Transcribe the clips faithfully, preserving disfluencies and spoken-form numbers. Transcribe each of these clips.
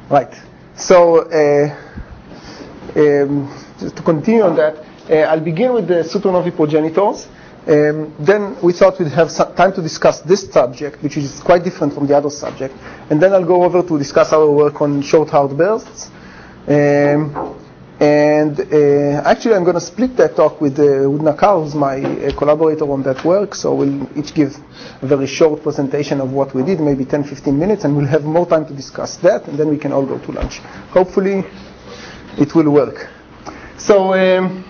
Right. So uh, um, just to continue on that, uh, I'll begin with the supernovae progenitors. Um, then we thought we'd have some time to discuss this subject, which is quite different from the other subject. And then I'll go over to discuss our work on short hard bursts. Um, and uh, actually, I'm going to split that talk with uh, with Nakar, who's my uh, collaborator on that work. So we'll each give a very short presentation of what we did, maybe ten, fifteen minutes, and we'll have more time to discuss that, and then we can all go to lunch. Hopefully, it will work. So. Um,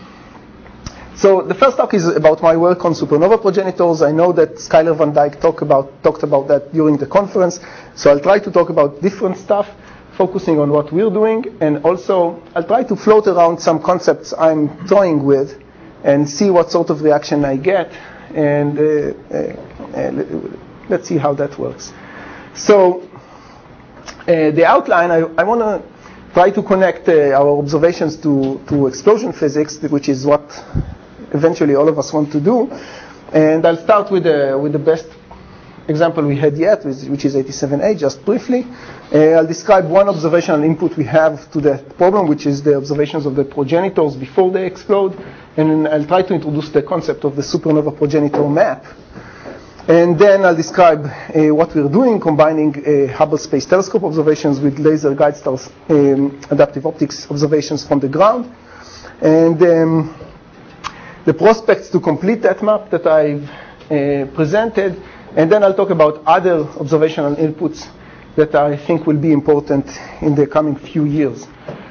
So the first talk is about my work on supernova progenitors. I know that Skyler Van Dyke talk about, talked about that during the conference. So I'll try to talk about different stuff, focusing on what we're doing. And also, I'll try to float around some concepts I'm toying with and see what sort of reaction I get. And uh, uh, uh, let's see how that works. So uh, the outline, I, I want to try to connect uh, our observations to, to explosion physics, which is what eventually all of us want to do. And I'll start with the, with the best example we had yet, which is eighty-seven A, just briefly. Uh, I'll describe one observational input we have to that problem, which is the observations of the progenitors before they explode. And I'll try to introduce the concept of the supernova progenitor map. And then I'll describe uh, what we're doing, combining uh, Hubble Space Telescope observations with laser guide stars um, adaptive optics observations from the ground. And um, the prospects to complete that map that I've uh, presented, and then I'll talk about other observational inputs that I think will be important in the coming few years.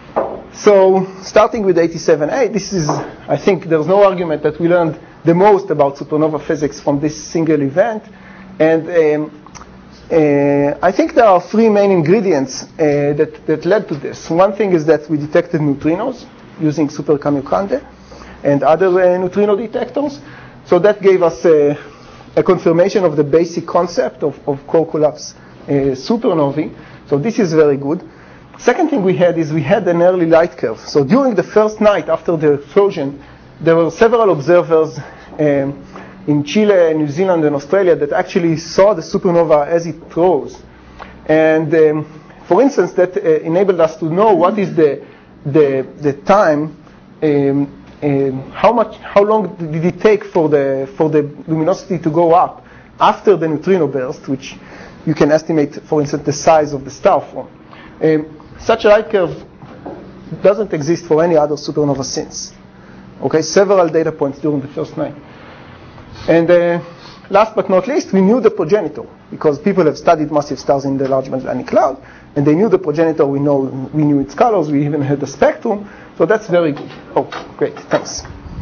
So starting with eighty-seven A, this is, I think there's no argument that we learned the most about supernova physics from this single event. And um, uh, I think there are three main ingredients uh, that, that led to this. One thing is that we detected neutrinos using Super Kamiokande and other uh, neutrino detectors. So that gave us uh, a confirmation of the basic concept of, of core collapse uh, supernovae. So this is very good. Second thing we had is we had an early light curve. So during the first night after the explosion, there were several observers um, in Chile, New Zealand, and Australia that actually saw the supernova as it rose. And um, for instance, that uh, enabled us to know what is the, the, the time um, Um, how much, how long did it take for the for the luminosity to go up after the neutrino burst, which you can estimate, for instance, the size of the star from. Um, such a light curve doesn't exist for any other supernova since. Okay, several data points during the first night. And uh, last but not least, we knew the progenitor because people have studied massive stars in the Large Magellanic Cloud, and they knew the progenitor. We know we knew its colors. We even had the spectrum. So that's very good. Oh, great, thanks.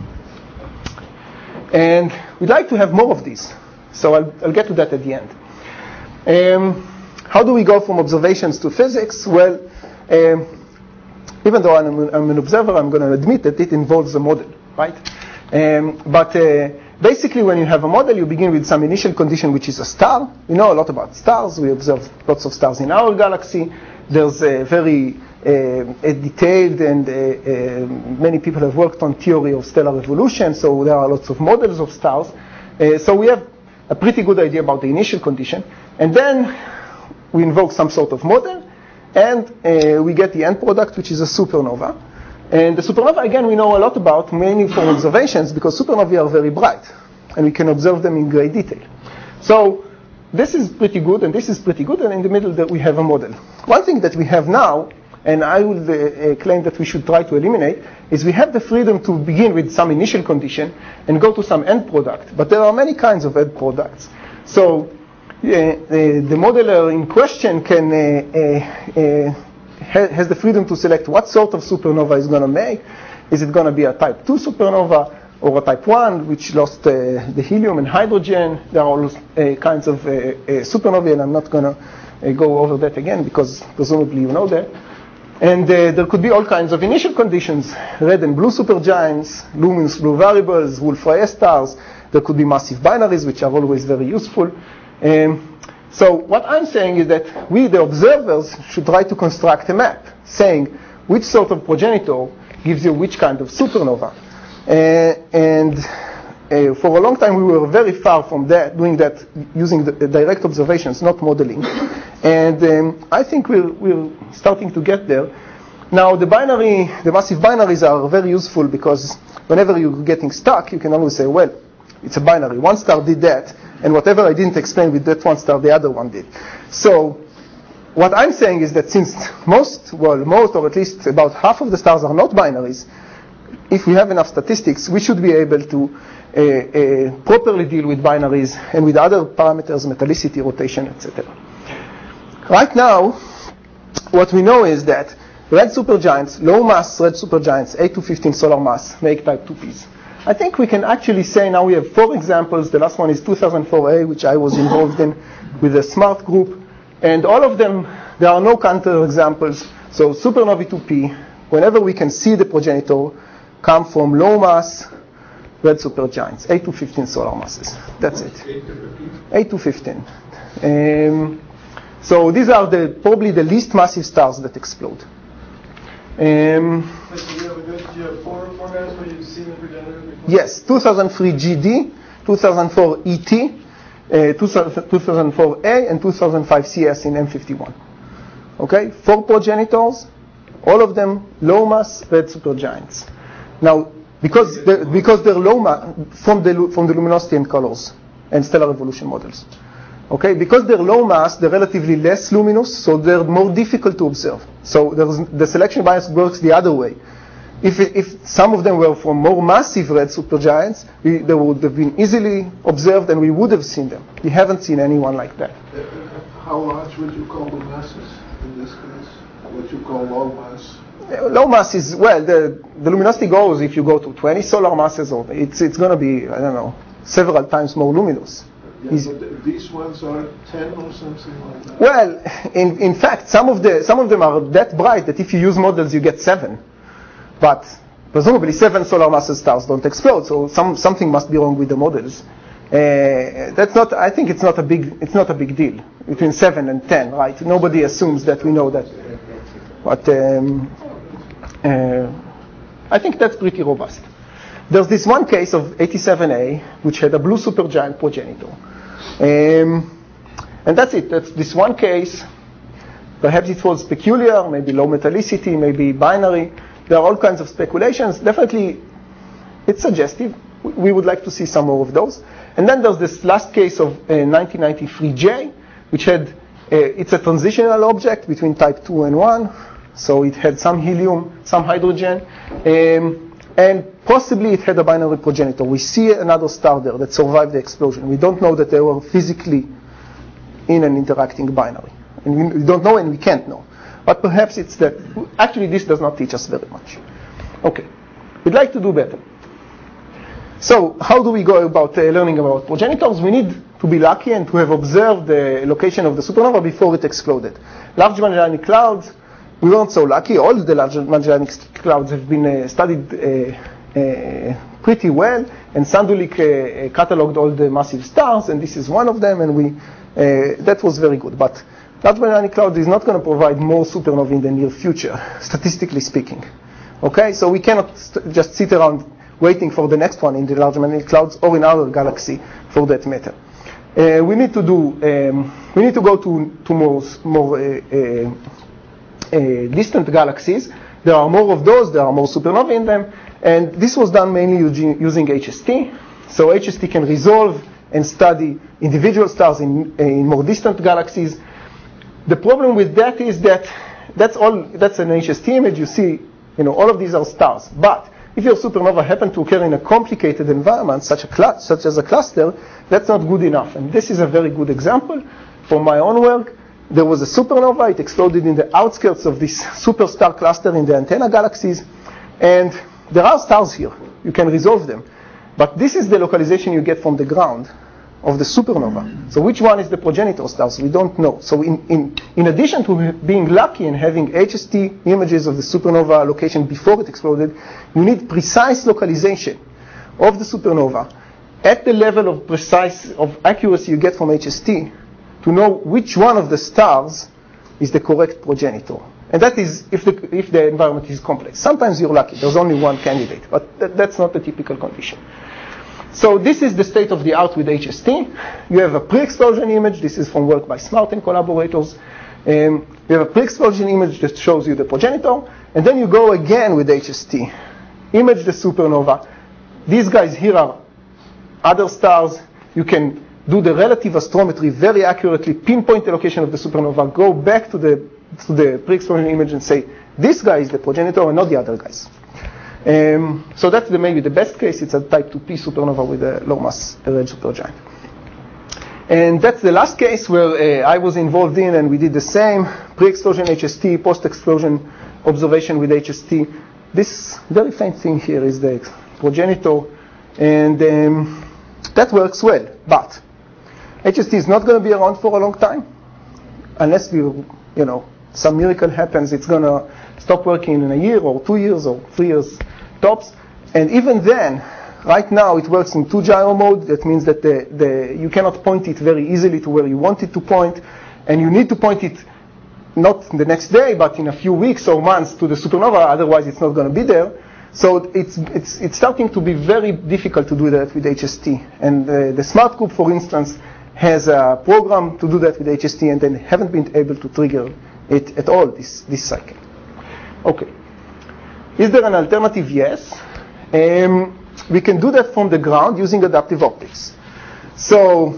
And we'd like to have more of these. So I'll, I'll get to that at the end. Um, how do we go from observations to physics? Well, um, even though I'm, I'm an observer, I'm going to admit that it involves a model, right? Um, but uh, basically, when you have a model, you begin with some initial condition, which is a star. We know a lot about stars. We observe lots of stars in our galaxy. There's a very Uh, a detailed and uh, uh, many people have worked on theory of stellar evolution, so there are lots of models of stars. Uh, so we have a pretty good idea about the initial condition, and then we invoke some sort of model, and uh, we get the end product, which is a supernova. And the supernova, again, we know a lot about, mainly from observations, because supernovae are very bright, and we can observe them in great detail. So this is pretty good, and this is pretty good, and in the middle that we have a model. One thing that we have now, and I would uh, claim that we should try to eliminate, is we have the freedom to begin with some initial condition and go to some end product. But there are many kinds of end products. So uh, the, the modeler in question can uh, uh, uh, ha has the freedom to select what sort of supernova is going to make. Is it going to be a type two supernova or a type one, which lost uh, the helium and hydrogen? There are all uh, kinds of uh, uh, supernovae, and I'm not going to uh, go over that again because presumably you know that. And uh, there could be all kinds of initial conditions, red and blue supergiants, luminous blue variables, Wolf-Rayet stars. There could be massive binaries, which are always very useful. Um, so what I'm saying is that we, the observers, should try to construct a map saying which sort of progenitor gives you which kind of supernova. Uh, and uh, for a long time, we were very far from that, doing that using the, the direct observations, not modeling. And um, I think we're, we're starting to get there. Now, the binary, the massive binaries are very useful because whenever you're getting stuck, you can always say, well, it's a binary. One star did that, and whatever I didn't explain with that one star, the other one did. So what I'm saying is that since most, well, most or at least about half of the stars are not binaries, if we have enough statistics, we should be able to uh, uh, properly deal with binaries and with other parameters, metallicity, rotation, et cetera. Right now, what we know is that red supergiants, low mass red supergiants, eight to fifteen solar mass, make type two Ps. I think we can actually say now we have four examples. The last one is two thousand four A, which I was involved in with the SMART group. And all of them, there are no counter examples. So supernovae two P, whenever we can see the progenitor, come from low mass red supergiants, eight to fifteen solar masses. That's it. eight to fifteen. Um, so these are the, probably the least massive stars that explode. Um, yes, two thousand three G D, two thousand four E T, uh, two thousand four A, and two thousand five C S in M fifty-one. Okay, four progenitors, all of them low mass red supergiants. Now, because they're, because they're low mass from the from the luminosity and colors and stellar evolution models. Okay, because they're low mass, they're relatively less luminous, so they're more difficult to observe. So there's, the selection bias works the other way. If, if some of them were from more massive red supergiants, we, they would have been easily observed and we would have seen them. We haven't seen anyone like that. How large would you call the masses in this case? What you call low mass? Low mass is, well, the, the luminosity goes if you go to twenty solar masses, or it's, it's going to be, I don't know, several times more luminous. Yeah, but these ones are ten or something like that. Well, in, in fact, some of the some of them are that bright that if you use models, you get seven. But presumably, seven solar masses stars don't explode, so some something must be wrong with the models. Uh, that's not. I think it's not a big. It's not a big deal between seven and ten, right? Nobody assumes that we know that. But um, uh, I think that's pretty robust. There's this one case of eighty-seven A, which had a blue supergiant progenitor. Um, and that's it. That's this one case. Perhaps it was peculiar, maybe low metallicity, maybe binary. There are all kinds of speculations. Definitely, it's suggestive. We would like to see some more of those. And then there's this last case of uh, nineteen ninety-three J, which had, uh, it's a transitional object between type two and one. So it had some helium, some hydrogen. Um, And possibly it had a binary progenitor. We see another star there that survived the explosion. We don't know that they were physically in an interacting binary. And we don't know and we can't know. But perhaps it's that, actually this does not teach us very much. Okay, we'd like to do better. So how do we go about uh, learning about progenitors? We need to be lucky and to have observed the location of the supernova before it exploded. Large Magellanic Clouds, we weren't so lucky. All the Large Magellanic Clouds have been uh, studied uh, uh, pretty well, and Sandulik uh, cataloged all the massive stars, and this is one of them, and we uh, that was very good. But Large Magellanic Cloud is not going to provide more supernovae in the near future, statistically speaking. Okay, so we cannot st- just sit around waiting for the next one in the Large Magellanic Clouds or in our galaxy, for that matter. Uh, we need to do. Um, we need to go to to more more. Uh, uh, Uh, distant galaxies. There are more of those, there are more supernovae in them, and this was done mainly using, using H S T. So H S T can resolve and study individual stars in, in more distant galaxies. The problem with that is that that's all. That's an H S T image. You see, you know, all of these are stars. But if your supernova happen to occur in a complicated environment, such a cl- such as a cluster, that's not good enough. And this is a very good example from my own work. There was a supernova. It exploded in the outskirts of this superstar cluster in the antenna galaxies. And there are stars here. You can resolve them. But this is the localization you get from the ground of the supernova. So which one is the progenitor stars? We don't know. So in, in, in addition to being lucky and having H S T images of the supernova location before it exploded, you need precise localization of the supernova at the level of precise, of accuracy you get from H S T to know which one of the stars is the correct progenitor. And that is if the, if the environment is complex. Sometimes you're lucky. There's only one candidate. But that, that's not the typical condition. So this is the state of the art with H S T. You have a pre-explosion image. This is from work by Smart and collaborators. Um, you have a pre-explosion image that shows you the progenitor. And then you go again with H S T. Image the supernova. These guys here are other stars. You can do the relative astrometry very accurately, pinpoint the location of the supernova, go back to the, to the pre-explosion image and say, this guy is the progenitor and not the other guys. Um, so that's the, maybe the best case. It's a type two P supernova with a low mass red supergiant. And that's the last case where uh, I was involved in, and we did the same pre-explosion H S T, post-explosion observation with H S T. This very faint thing here is the progenitor, and um, that works well. But H S T is not going to be around for a long time, unless we, you know, some miracle happens. It's going to stop working in a year or two years or three years tops. And even then, right now it works in two gyro mode. That means that the, the, you cannot point it very easily to where you want it to point. And you need to point it not the next day, but in a few weeks or months to the supernova. Otherwise, it's not going to be there. So it's, it's, it's starting to be very difficult to do that with H S T. And uh, the Smart Group, for instance, has a program to do that with H S T, and they haven't been able to trigger it at all this, this cycle. Okay. Is there an alternative? Yes. Um, we can do that from the ground using adaptive optics. So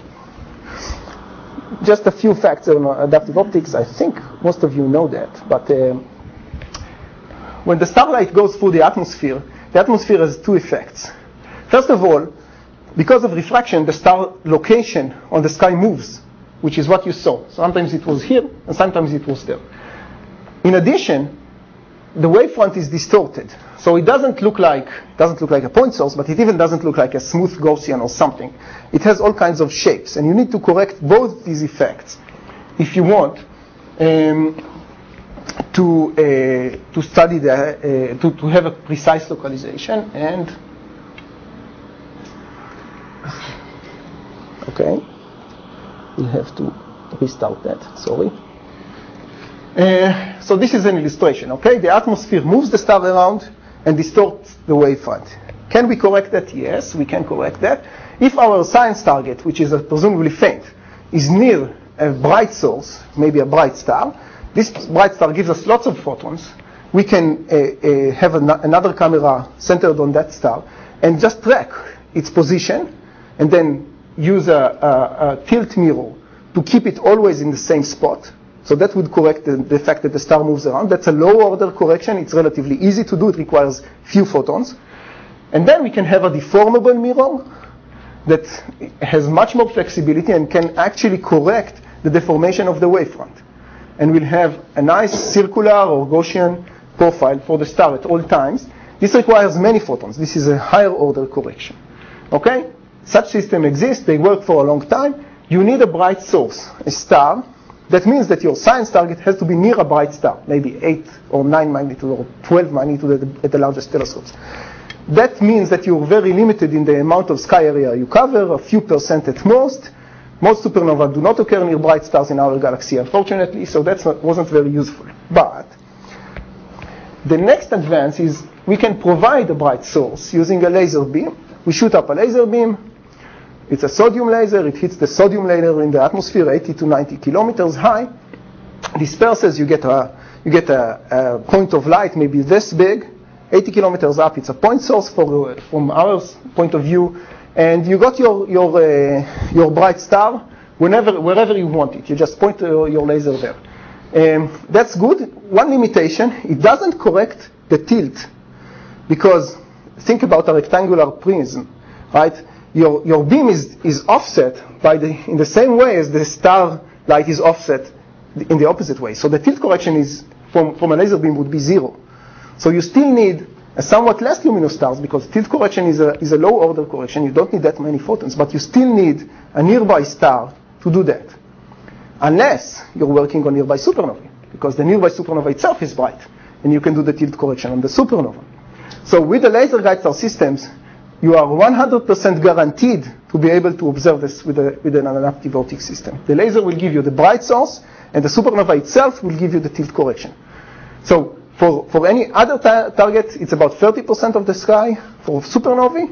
just a few facts on adaptive optics. I think most of you know that. But um, when the starlight goes through the atmosphere, the atmosphere has two effects. First of all, because of refraction, the star location on the sky moves, which is what you saw. Sometimes it was here, and sometimes it was there. In addition, the wavefront is distorted. So it doesn't look like doesn't look like a point source, but it even doesn't look like a smooth Gaussian or something. It has all kinds of shapes, and you need to correct both these effects if you want um, to uh, to study the uh, to to have a precise localization. And okay, we have to restart that. Sorry. Uh, so this is an illustration, okay? The atmosphere moves the star around and distorts the wavefront. Can we correct that? Yes, we can correct that. If our science target, which is presumably faint, is near a bright source, maybe a bright star, this bright star gives us lots of photons. We can uh, uh, have an another camera centered on that star and just track its position and then use a, a, a tilt mirror to keep it always in the same spot. So that would correct the, the fact that the star moves around. That's a low-order correction. It's relatively easy to do. It requires few photons. And then we can have a deformable mirror that has much more flexibility and can actually correct the deformation of the wavefront. And we'll have a nice circular or Gaussian profile for the star at all times. This requires many photons. This is a higher-order correction. Okay? Such systems exist. They work for a long time. You need a bright source, a star. That means that your science target has to be near a bright star, maybe eight or nine magnitude or twelve magnitude at the, at the largest telescopes. That means that you're very limited in the amount of sky area you cover, a few percent at most. Most supernovae do not occur near bright stars in our galaxy, unfortunately, so that wasn't very useful. But the next advance is we can provide a bright source using a laser beam. We shoot up a laser beam. It's a sodium laser. It hits the sodium layer in the atmosphere, eighty to ninety kilometers high. Disperses. You get a you get a, a point of light, maybe this big, eighty kilometers up. It's a point source for, from our point of view, and you got your your uh, your bright star whenever wherever you want it. You just point uh, your laser there. Um, that's good. One limitation: it doesn't correct the tilt, because think about a rectangular prism, right? Your, your beam is, is offset by the, in the same way as the star light is offset in the opposite way. So the tilt correction is from, from a laser beam would be zero. So you still need a somewhat less luminous stars, because tilt correction is a, is a low order correction. You don't need that many photons, but you still need a nearby star to do that. Unless you're working on nearby supernovae, because the nearby supernova itself is bright, and you can do the tilt correction on the supernova. So with the laser guide star systems, you are one hundred percent guaranteed to be able to observe this with, a, with an adaptive optics system. The laser will give you the bright source, and the supernova itself will give you the tilt correction. So for, for any other ta target, it's about thirty percent of the sky. For supernovae,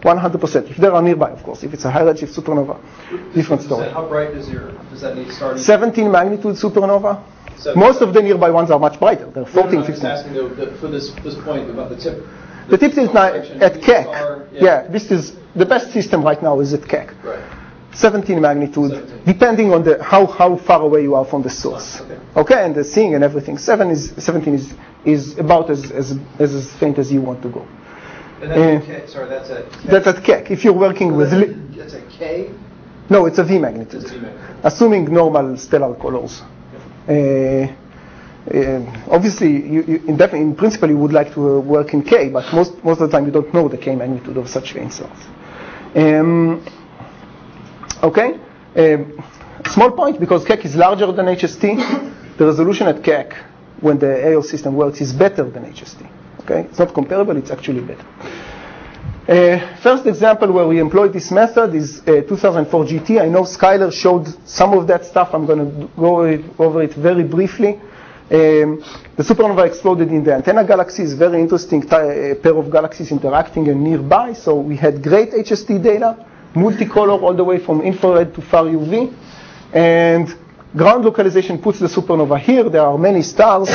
one hundred percent. If they are nearby, of course. If it's a high redshift supernova, different story. How bright does your does that need starting? seventeen magnitude supernova. So, Most of the nearby ones are much brighter. They're fourteen, no, no, I'm just fifteen. asking though, the, for this this point about the tip. The tip is not at Keck. Star, yeah. yeah, this is the best system right now is at Keck. Right. seventeen magnitude, seventeen. depending on the how, how far away you are from the source. Oh, okay. okay, and the seeing and everything. Seven is seventeen is is about as as as, as faint as you want to go. And that's Uh, a K. Sorry, that's a K. That's at Keck. If you're working So with that's, li- a, that's a K. no, it's a V magnitude. It's a V magnitude. Assuming normal stellar colors. Uh, uh, obviously, you, you, in, def- in principle, you would like to uh, work in K, but most most of the time you don't know the K magnitude of such faint stars. Um, okay. Um, small point, because Keck is larger than H S T, the resolution at Keck, when the A O system works, is better than H S T. Okay, it's not comparable; it's actually better. Uh, first example where we employed this method is uh, two thousand four G T. I know Skyler showed some of that stuff. I'm going to go over it very briefly. Um, the supernova exploded in the antenna galaxies, very interesting t- uh, pair of galaxies interacting and nearby. So we had great H S T data, multicolor all the way from infrared to far U V. And ground localization puts the supernova here. There are many stars.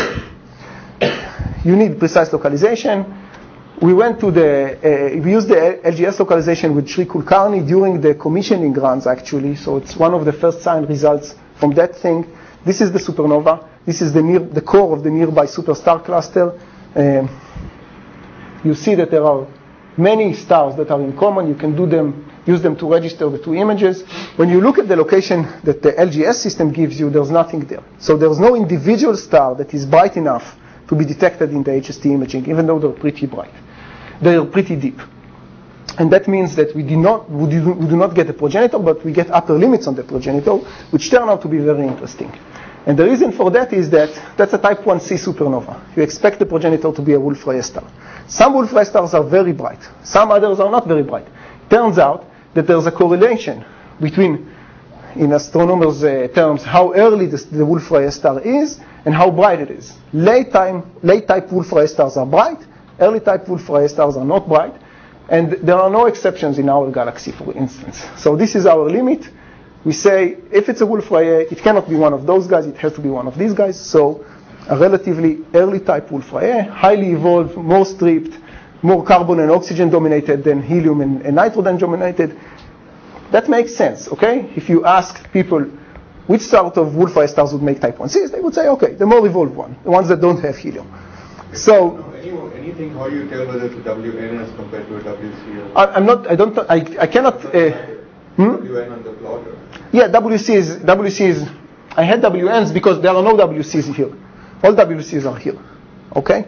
You need precise localization. We went to the, uh, we used the L G S localization with Shri Kulkarni during the commissioning runs, actually. So it's one of the first sign results from that thing. This is the supernova. This is the near, the core of the nearby superstar cluster. Um, you see that there are many stars that are in common. You can do them, use them to register the two images. When you look at the location that the L G S system gives you, there's nothing there. So there's no individual star that is bright enough to be detected in the H S T imaging, even though they're pretty bright. They're pretty deep. And that means that we do not, we do, we do not get a progenitor, but we get upper limits on the progenitor, which turn out to be very interesting. And the reason for that is that that's a type one C supernova. You expect the progenitor to be a Wolf-Rayet star. Some Wolf-Rayet stars are very bright. Some others are not very bright. Turns out that there's a correlation between, in astronomers' uh, terms, how early this, the Wolf-Rayet star is and how bright it is. Late time, late type Wolf-Rayet stars are bright. Early type Wolf-Rayet stars are not bright. And there are no exceptions in our galaxy, for instance. So this is our limit. We say, if it's a Wolf-Rayet, it cannot be one of those guys. It has to be one of these guys. So a relatively early type Wolf-Rayet, highly evolved, more stripped, more carbon and oxygen dominated than helium and, and nitrogen dominated. That makes sense, okay? If you ask people which sort of Wolf-Rayet stars would make type one Cs, they would say, okay, the more evolved one, the ones that don't have helium. So, no, any, anything, how you tell whether it's a W N as compared to a W C? I, I'm not, I don't, I, I cannot, uh, hmm? W N on the plotter. Yeah, W C is, W C is, I had W Ns because there are no W Cs here. All W Cs are here, okay?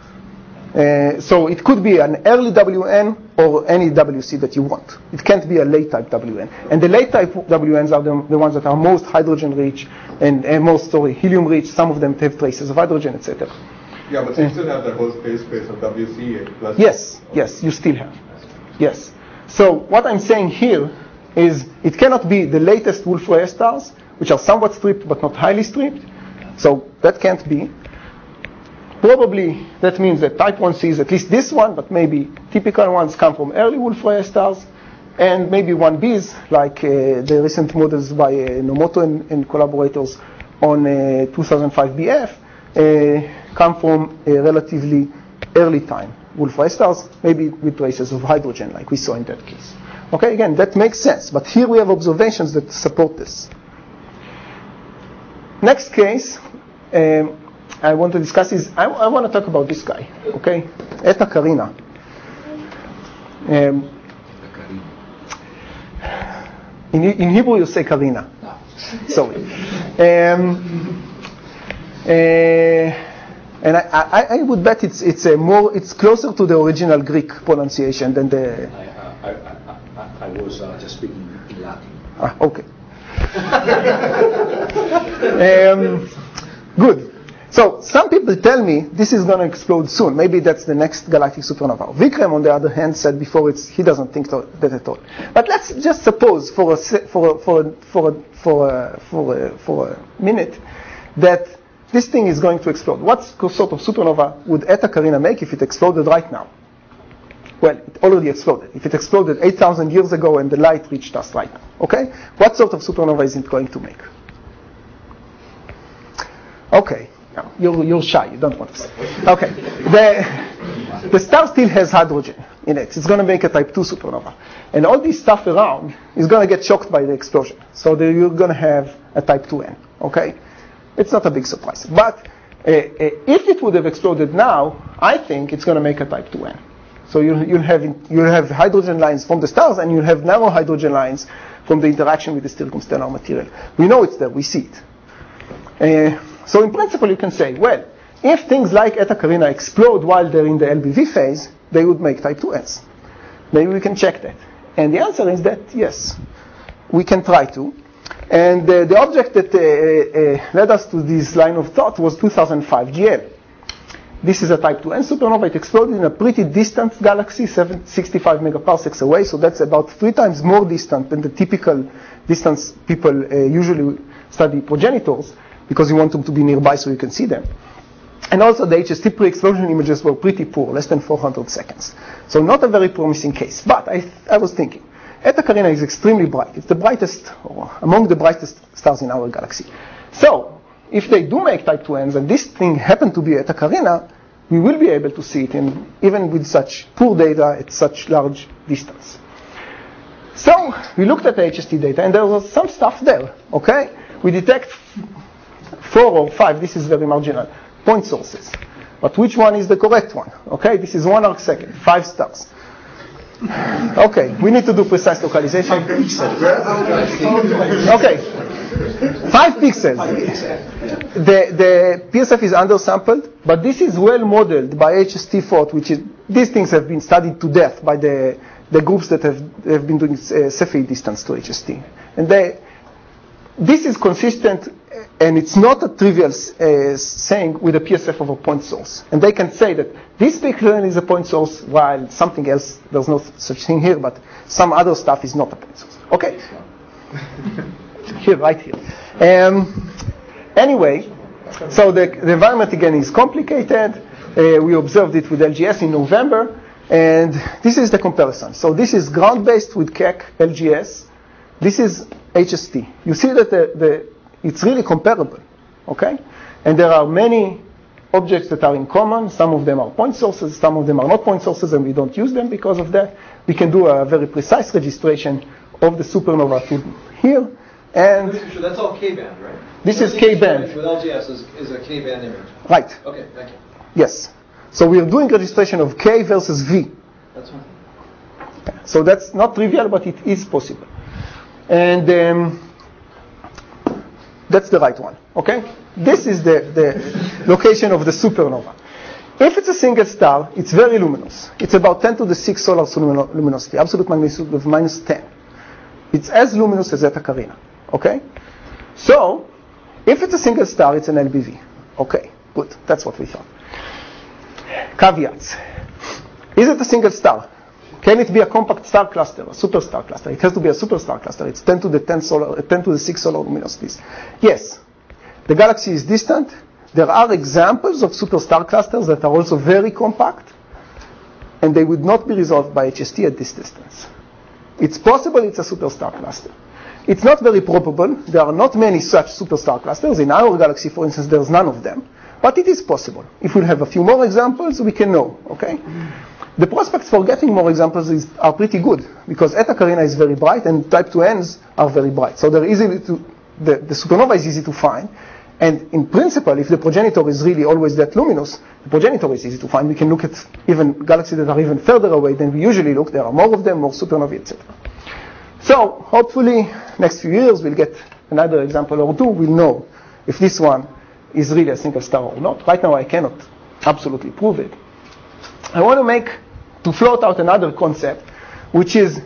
Uh, so it could be an early W N or any W C that you want. It can't be a late type W N. And the late type W Ns are the, the ones that are most hydrogen rich and, and most, sorry, helium rich. Some of them have traces of hydrogen, et cetera. Yeah, but you still have that whole space space of W C plus. Yes, yes, you still have. Yes. So what I'm saying here is it cannot be the latest Wolf-Rayet stars, which are somewhat stripped but not highly stripped. So that can't be. Probably that means that type one Cs, at least this one, but maybe typical ones come from early Wolf-Rayet stars, and maybe one Bs, like uh, the recent models by uh, Nomoto and, and collaborators on uh, two thousand five B F, uh, come from a relatively early time Wolf-Rayet stars, maybe with traces of hydrogen, like we saw in that case. Okay, again, that makes sense, but here we have observations that support this. Next case um, I want to discuss is, I, I want to talk about this guy, okay? Eta Carina. Um, in, in Hebrew you say Carina. Sorry. Um, uh, and I, I, I would bet it's it's a more it's closer to the original Greek pronunciation than the. I, I, I, I was uh, just speaking in Latin. Ah, okay. um, good. So some people tell me this is going to explode soon. Maybe that's the next galactic supernova. Vikram, on the other hand, said before it's he doesn't think that at all. But let's just suppose for a for a, for a, for a, for a, for a, for a minute that this thing is going to explode. What sort of supernova would Eta Carina make if it exploded right now? Well, it already exploded. If it exploded eight thousand years ago and the light reached us right now, okay? What sort of supernova is it going to make? Okay, no, you're, you're shy, you don't want to say. Okay, the, the star still has hydrogen in it. It's going to make a type two supernova. And all this stuff around is going to get shocked by the explosion. So the, you're going to have a type two N, okay? It's not a big surprise. But uh, uh, if it would have exploded now, I think it's going to make a type two N. So you'll, you'll, have, you'll have hydrogen lines from the stars, and you'll have narrow hydrogen lines from the interaction with the circumstellar material. We know it's there. We see it. Uh, so in principle, you can say, well, if things like Eta Carinae explode while they're in the L B V phase, they would make type two Ns. Maybe we can check that. And the answer is that, yes, we can try to. And uh, the object that uh, uh, led us to this line of thought was two thousand five G L. This is a type two N supernova. It exploded in a pretty distant galaxy, seven hundred sixty-five megaparsecs away. So that's about three times more distant than the typical distance people uh, usually study progenitors, because you want them to be nearby so you can see them. And also the H S T pre-explosion images were pretty poor, less than four hundred seconds. So not a very promising case. But I, I was thinking, Eta Carinae is extremely bright. It's the brightest, or among the brightest stars in our galaxy. So if they do make type two Ns, and this thing happened to be Eta Carinae, we will be able to see it in, even with such poor data at such large distance. So we looked at the H S T data, and there was some stuff there, okay? We detect four or five, this is very marginal, point sources. But which one is the correct one? Okay, this is one arc second, five stars. Okay, we need to do precise localization. Okay, five pixels. The, the P S F is undersampled, but this is well modeled by H S T thought, which is, these things have been studied to death by the, the groups that have, have been doing uh, Cepheid distance to H S T. And they, this is consistent, and it's not a trivial uh, saying with a P S F of a point source. And they can say that this pixel is a point source, while something else, there's no such thing here, but some other stuff is not a point source. Okay. Here, right here. Um, anyway, so the, the environment again is complicated. Uh, we observed it with L G S in November, and this is the comparison. So this is ground-based with Keck L G S. This is H S T. You see that the, the, it's really comparable, okay? And there are many objects that are in common. Some of them are point sources, some of them are not point sources, and we don't use them because of that. We can do a very precise registration of the supernova to here. And So that's all K-band, right? This is Everything K-band. With L G S is, is a K-band image. Right. Okay, thank you. Yes. So we are doing registration of K versus V. That's fine. So that's not trivial, but it is possible. And um, that's the right one, okay? This is the, the location of the supernova. If it's a single star, it's very luminous. It's about ten to the six solar luminosity, absolute magnitude of minus ten. It's as luminous as Eta Carinae, okay? So, if it's a single star, it's an L B V. Okay, good. That's what we thought. Caveats. Is it a single star? Can it be a compact star cluster, a superstar cluster? It has to be a superstar cluster. It's ten to the ten solar, ten to the six solar luminosities. Yes, the galaxy is distant. There are examples of superstar clusters that are also very compact, and they would not be resolved by H S T at this distance. It's possible it's a superstar cluster. It's not very probable. There are not many such superstar clusters. In our galaxy, for instance, there's none of them. But it is possible. If we have a few more examples, we can know, okay? The prospects for getting more examples is, are pretty good, because Eta Carinae is very bright, and type two Ns are very bright. So they're easy to, the, the supernova is easy to find. And in principle, if the progenitor is really always that luminous, the progenitor is easy to find. We can look at even galaxies that are even further away than we usually look. There are more of them, more supernovae, et cetera. So hopefully, next few years, we'll get another example or two. We'll know if this one is really a single star or not. Right now, I cannot absolutely prove it. I want to make, to float out another concept, which is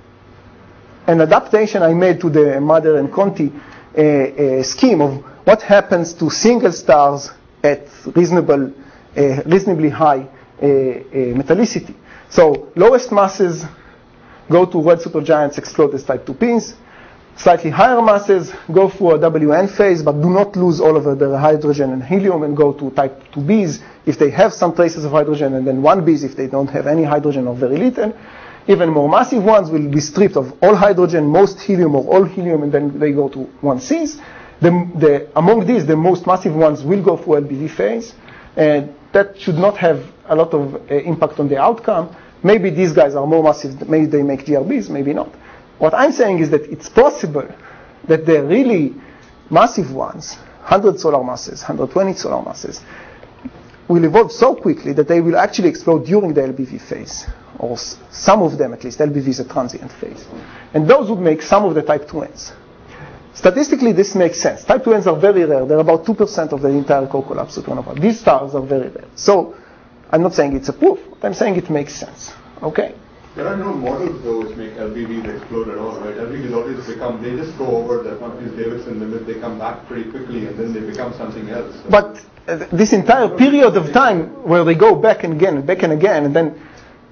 an adaptation I made to the Mather and Conti uh, uh, scheme of what happens to single stars at reasonable, uh, reasonably high uh, uh, metallicity. So lowest masses go to red supergiants, explode as type two Ps. slightly higher masses go through a W N phase, but do not lose all of their hydrogen and helium and go to type two Bs if they have some traces of hydrogen, and then one Bs if they don't have any hydrogen or very little. Even more massive ones will be stripped of all hydrogen, most helium or all helium, and then they go to one Cs. The, the, among these, the most massive ones will go through L B V phase, and that should not have a lot of uh, impact on the outcome. Maybe these guys are more massive, maybe they make G R Bs, maybe not. What I'm saying is that it's possible that the really massive ones, one hundred solar masses, one hundred twenty solar masses, will evolve so quickly that they will actually explode during the L B V phase, or s- some of them at least. L B V is a transient phase. And those would make some of the type two Ns. Statistically, this makes sense. Type two Ns are very rare. They're about two percent of the entire core collapse supernova. These stars are very rare. So I'm not saying it's a proof. I'm saying it makes sense. Okay? There are no models though which make L B Vs explode at all, right? L B Vs always become, they just go over the Davidson limit, they come back pretty quickly and then they become something else. So. But uh, this entire period of time where they go back and again and back and again, and then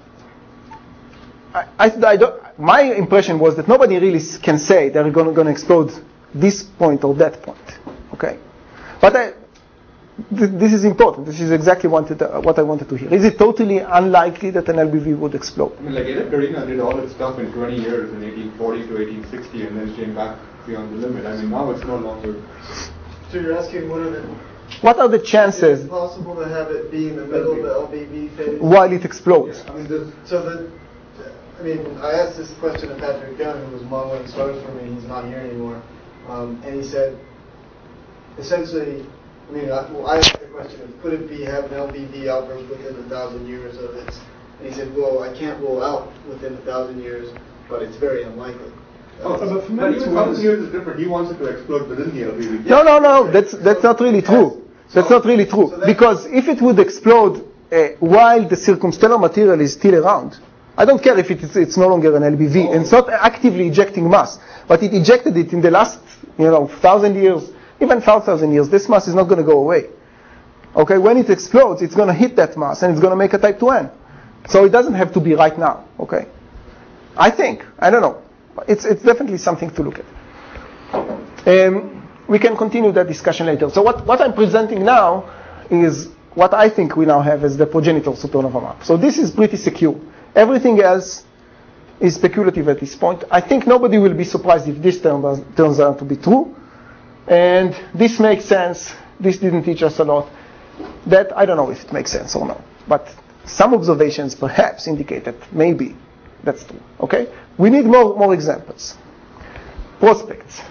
I, I, I don't, my impression was that nobody really can say they're going to explode this point or that point. Okay? But I, th- this is important. This is exactly wanted, uh, what I wanted to hear. Is it totally unlikely that an L B V would explode? I mean, like Edith Garina did all its stuff in twenty years, in eighteen forty to eighteen sixty, and then came back beyond the limit. I mean, now it's no longer. So you're asking what are the What are the chances is it possible to have it be in the middle of the L B V phase? while it explodes? I mean, there's, So the, I mean, I asked this question to Patrick Gunn, who was modeling stars for me. He's not here anymore, um, and he said, essentially, I mean, I, well, I asked the question: could it be have an L B V outburst within a thousand years of its? And he said, well, I can't rule out within a thousand years, but it's very unlikely. oh, Uh, but, but even thousand years is different. He wants it to explode within the L B V. No, no, no. That's that's not really true. That's not really true. So that- Because if it would explode uh, while the circumstellar material is still around, I don't care if it's, it's no longer an L B V, and it's not actively ejecting mass, but it ejected it in the last, you know, thousand years, even five thousand years. This mass is not going to go away. Okay, when it explodes, it's going to hit that mass, and it's going to make a type two N. So it doesn't have to be right now. Okay, I think. I don't know. It's it's definitely something to look at. Um, we can continue that discussion later. So what, what I'm presenting now is what I think we now have as the progenitor supernova map. So this is pretty secure. Everything else is speculative at this point. I think nobody will be surprised if this turns, turns out to be true. And this makes sense. This didn't teach us a lot. That, I don't know if it makes sense or not. But some observations perhaps indicate that maybe that's true. Okay? We need more, more examples. Prospects.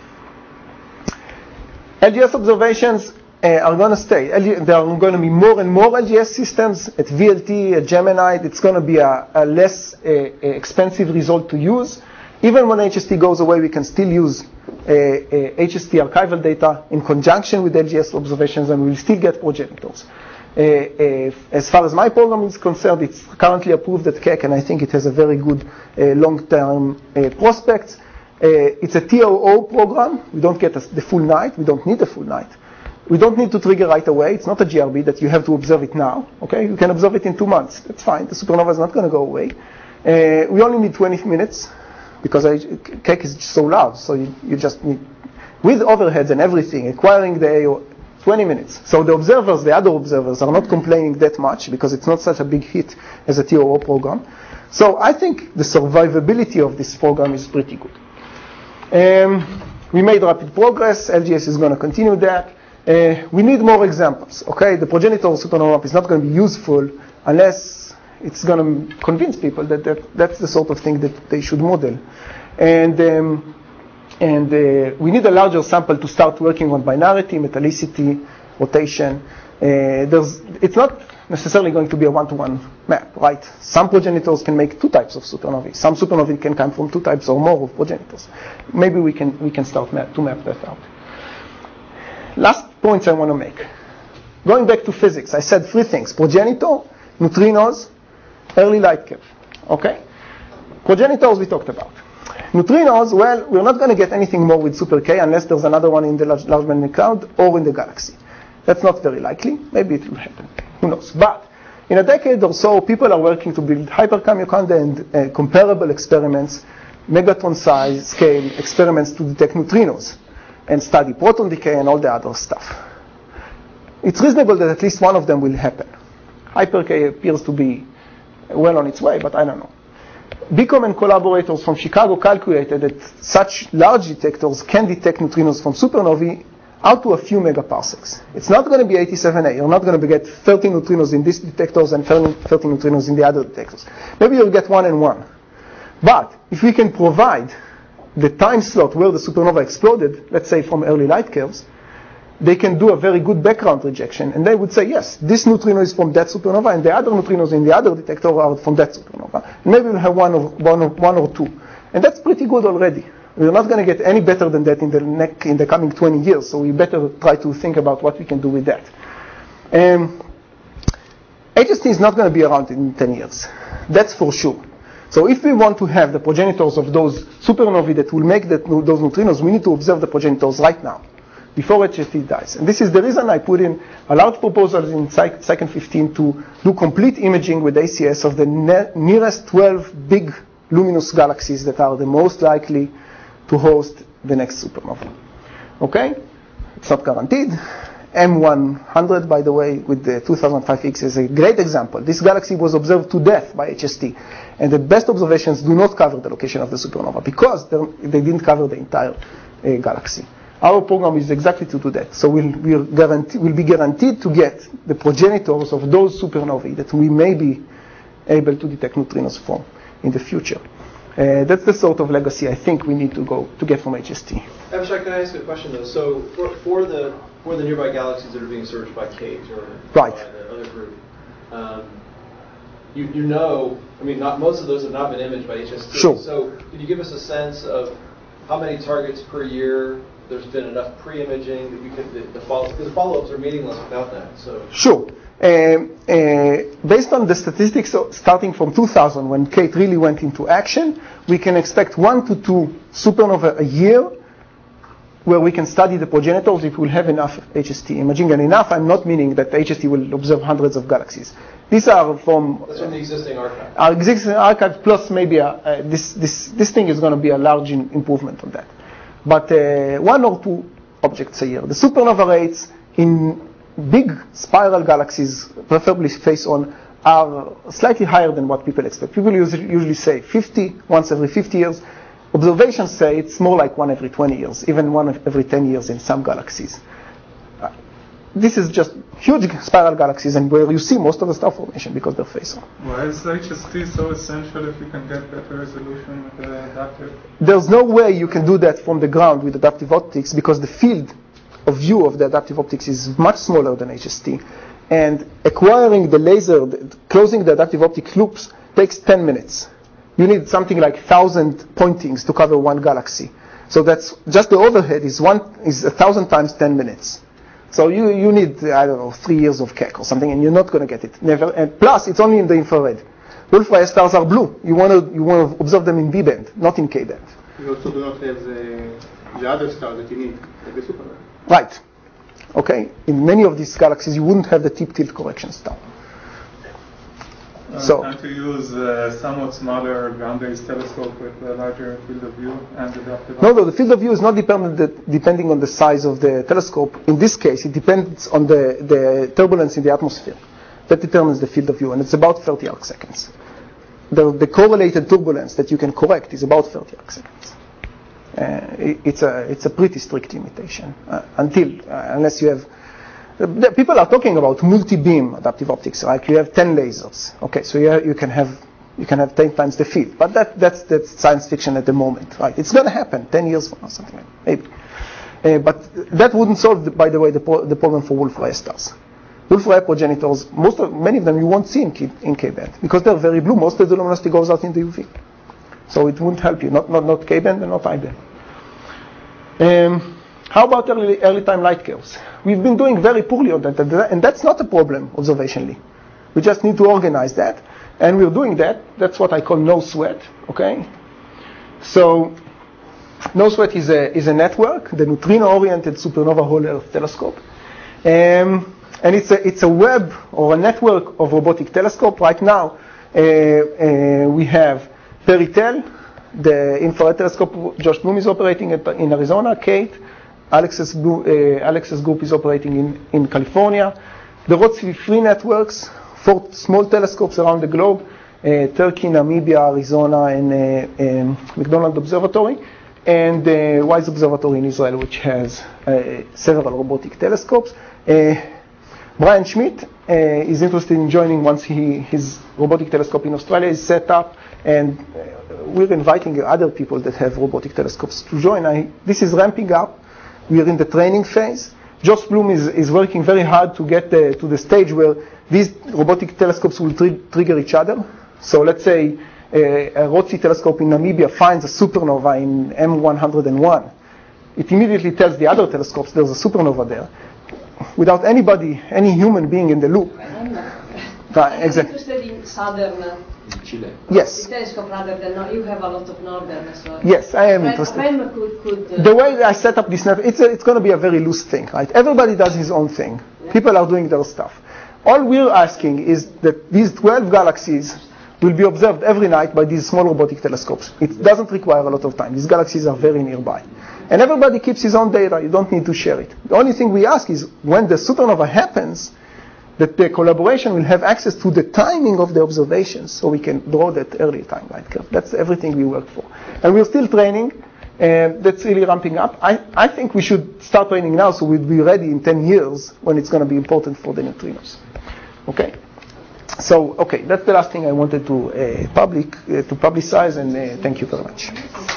L G S observations uh, are going to stay. L G, there are going to be more and more L G S systems at V L T, at Gemini. It's going to be a, a less uh, expensive result to use. Even when H S T goes away, we can still use uh, uh, H S T archival data in conjunction with L G S observations, and we'll still get progenitors. Uh, uh, as far as my program is concerned, it's currently approved at Keck, and I think it has a very good uh, long-term uh, prospects. Uh, it's a T O O program. We don't get a, the full night. We don't need the full night. We don't need to trigger right away. It's not a G R B that you have to observe it now. Okay, you can observe it in two months. That's fine. The supernova is not going to go away. Uh, we only need twenty minutes because I, Keck is so large. So you, you just need, with overheads and everything, acquiring the A O, twenty minutes. So the observers, the other observers, are not complaining that much because it's not such a big hit as a T O O program. So I think the survivability of this program is pretty good. Um, we made rapid progress. L G S is going to continue that. Uh, we need more examples. Okay, the progenitor supernova map is not going to be useful unless it's going to convince people that, that that's the sort of thing that they should model. And um, and uh, we need a larger sample to start working on binarity, metallicity, rotation. Uh, there's, it's not necessarily going to be a one-to-one map, right? Some progenitors can make two types of supernovae. Some supernovae can come from two types or more of progenitors. Maybe we can we can start map, to map that out. Last points I want to make. Going back to physics, I said three things: progenitor, neutrinos, early light curve. Okay? Progenitors we talked about. Neutrinos, well, we're not going to get anything more with super K unless there's another one in the large, large magnetic cloud or in the galaxy. That's not very likely. Maybe it will happen. Who knows? But in a decade or so, people are working to build hypercamukanda and uh, comparable experiments megatron size scale experiments to detect neutrinos and study proton decay and all the other stuff. It's reasonable that at least one of them will happen. Hyper-K appears to be well on its way, but I don't know. Beacom and collaborators from Chicago calculated that such large detectors can detect neutrinos from supernovae out to a few megaparsecs. It's not going to be eighty-seven A. You're not going to get thirty neutrinos in these detectors and thirty neutrinos in the other detectors. Maybe you'll get one and one. But if we can provide the time slot where the supernova exploded, let's say from early light curves, they can do a very good background rejection. And they would say, yes, this neutrino is from that supernova, and the other neutrinos in the other detector are from that supernova. And maybe we'll have one or, one or, one or two. And that's pretty good already. We're not going to get any better than that in the, next, in the coming twenty years, so we better try to think about what we can do with that. Um, H S T is not going to be around in ten years. That's for sure. So if we want to have the progenitors of those supernovae that will make that, those neutrinos, we need to observe the progenitors right now, before H S T dies. And this is the reason I put in a large proposal in Cycle fifteen to do complete imaging with A C S of the ne- nearest twelve big luminous galaxies that are the most likely to host the next supernova. Okay? It's not guaranteed. M one hundred, by the way, with the two thousand five X is a great example. This galaxy was observed to death by H S T. And the best observations do not cover the location of the supernova because they didn't cover the entire uh, galaxy. Our program is exactly to do that. So we'll, we'll, guarantee, we'll be guaranteed to get the progenitors of those supernovae that we may be able to detect neutrinos from in the future. Uh, that's the sort of legacy I think we need to go to get from H S T. Abhishek, can I ask you a question though? So for, for the for the nearby galaxies that are being searched by Kate or right. by the other group, um, you you know, I mean, not most of those have not been imaged by H S T. Sure. So can you give us a sense of how many targets per year? There's been enough pre-imaging that you could the, the follow because the follow-ups are meaningless without that. So sure. Uh, uh, based on the statistics starting from two thousand, when Kate really went into action, we can expect one to two supernova a year where we can study the progenitors if we'll have enough H S T imaging. And enough, I'm not meaning that H S T will observe hundreds of galaxies. These are from... That's from the existing archive. Our existing archive plus maybe a, uh, this, this, this thing is going to be a large in, improvement on that. But uh, one or two objects a year. The supernova rates in big spiral galaxies, preferably face-on, are slightly higher than what people expect. People usually, usually say fifty, once every fifty years. Observations say it's more like one every twenty years, even one every ten years in some galaxies. Uh, this is just huge spiral galaxies and where you see most of the star formation because they're face-on. Why is H S T so essential if you can get better resolution with the adaptive? There's no way you can do that from the ground with adaptive optics because the field of view of the adaptive optics is much smaller than H S T. And acquiring the laser, closing the adaptive optic loops takes ten minutes. You need something like one thousand pointings to cover one galaxy. So that's just the overhead is one is one thousand times ten minutes. So you, you need, I don't know, three years of Keck or something, and you're not going to get it. Never. And plus, it's only in the infrared. Wolf-Rayet stars are blue. You want to you want to observe them in V band, not in K band. You also do not have the, the other stars that you need, like the supernova. Right. Okay. In many of these galaxies, you wouldn't have the tip tilt correction star. Uh, so, can't you use a somewhat smaller ground-based telescope with a larger field of view and adaptive? No, no, the field of view is not dependent depending on the size of the telescope. In this case, it depends on the, the turbulence in the atmosphere. That determines the field of view, and it's about thirty arc seconds. The, the correlated turbulence that you can correct is about thirty arc seconds. Uh, it, it's a it's a pretty strict limitation uh, until uh, unless you have. Uh, people are talking about multi-beam adaptive optics, like you have ten lasers. Okay, so you, have, you can have you can have ten times the field, but that that's that's science fiction at the moment, right? It's going to happen ten years from now, something like that, maybe. Uh, but that wouldn't solve, the, by the way, the, pro- the problem for Wolf-Rayet stars. Wolf-Rayet progenitors, most of many of them you won't see in K, in K band because they're very blue. Most of the luminosity goes out in the U V, so it wouldn't help you. Not not not K band and not I band. Um, How about early, early time light curves? We've been doing very poorly on that, and that's not a problem observationally. We just need to organize that, and we're doing that. That's what I call no sweat, okay? So no sweat is a, is a network, the neutrino-oriented supernova whole Earth telescope. Um, and it's a, it's a web or a network of robotic telescope. Right now, uh, uh, we have Peritel, the infrared telescope Josh Bloom is operating in Arizona. Kate, Alex's, Blue, uh, Alex's group is operating in, in California. The Rod C V three networks, four small telescopes around the globe, uh, Turkey, Namibia, Arizona, and uh, um, McDonald Observatory, and the uh, WISE Observatory in Israel, which has uh, several robotic telescopes. Uh, Brian Schmidt uh, is interested in joining once he, his robotic telescope in Australia is set up, and uh, we're inviting other people that have robotic telescopes to join. I, this is ramping up. We are in the training phase. Josh Bloom is, is working very hard to get the, to the stage where these robotic telescopes will tri- trigger each other. So let's say uh, a Rod C telescope in Namibia finds a supernova in M one hundred one. It immediately tells the other telescopes there's a supernova there, without anybody, any human being in the loop. Right, exactly. I'm interested in southern uh, Chile. Yes. telescope rather than no, you have a lot of northern as well. Yes, I am When- interested. when could, could, uh, The way I set up this network, it's, a, it's going to be a very loose thing, right? Everybody does his own thing. People are doing their stuff. All we're asking is that these twelve galaxies will be observed every night by these small robotic telescopes. It doesn't require a lot of time. These galaxies are very nearby. And everybody keeps his own data. You don't need to share it. The only thing we ask is when the supernova happens, that the collaboration will have access to the timing of the observations, so we can draw that early timeline curve. That's everything we work for. And we're still training, and that's really ramping up. I, I think we should start training now, so we'll be ready in ten years when it's going to be important for the neutrinos. Okay? So, okay, that's the last thing I wanted to uh, public uh, to publicize, and uh, thank you very much.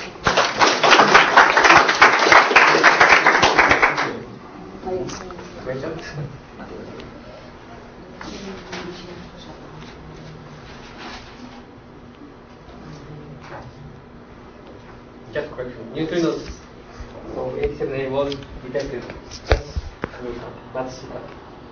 Just a question. Neutrinos of eighty-seven eighty-one detected. That's super.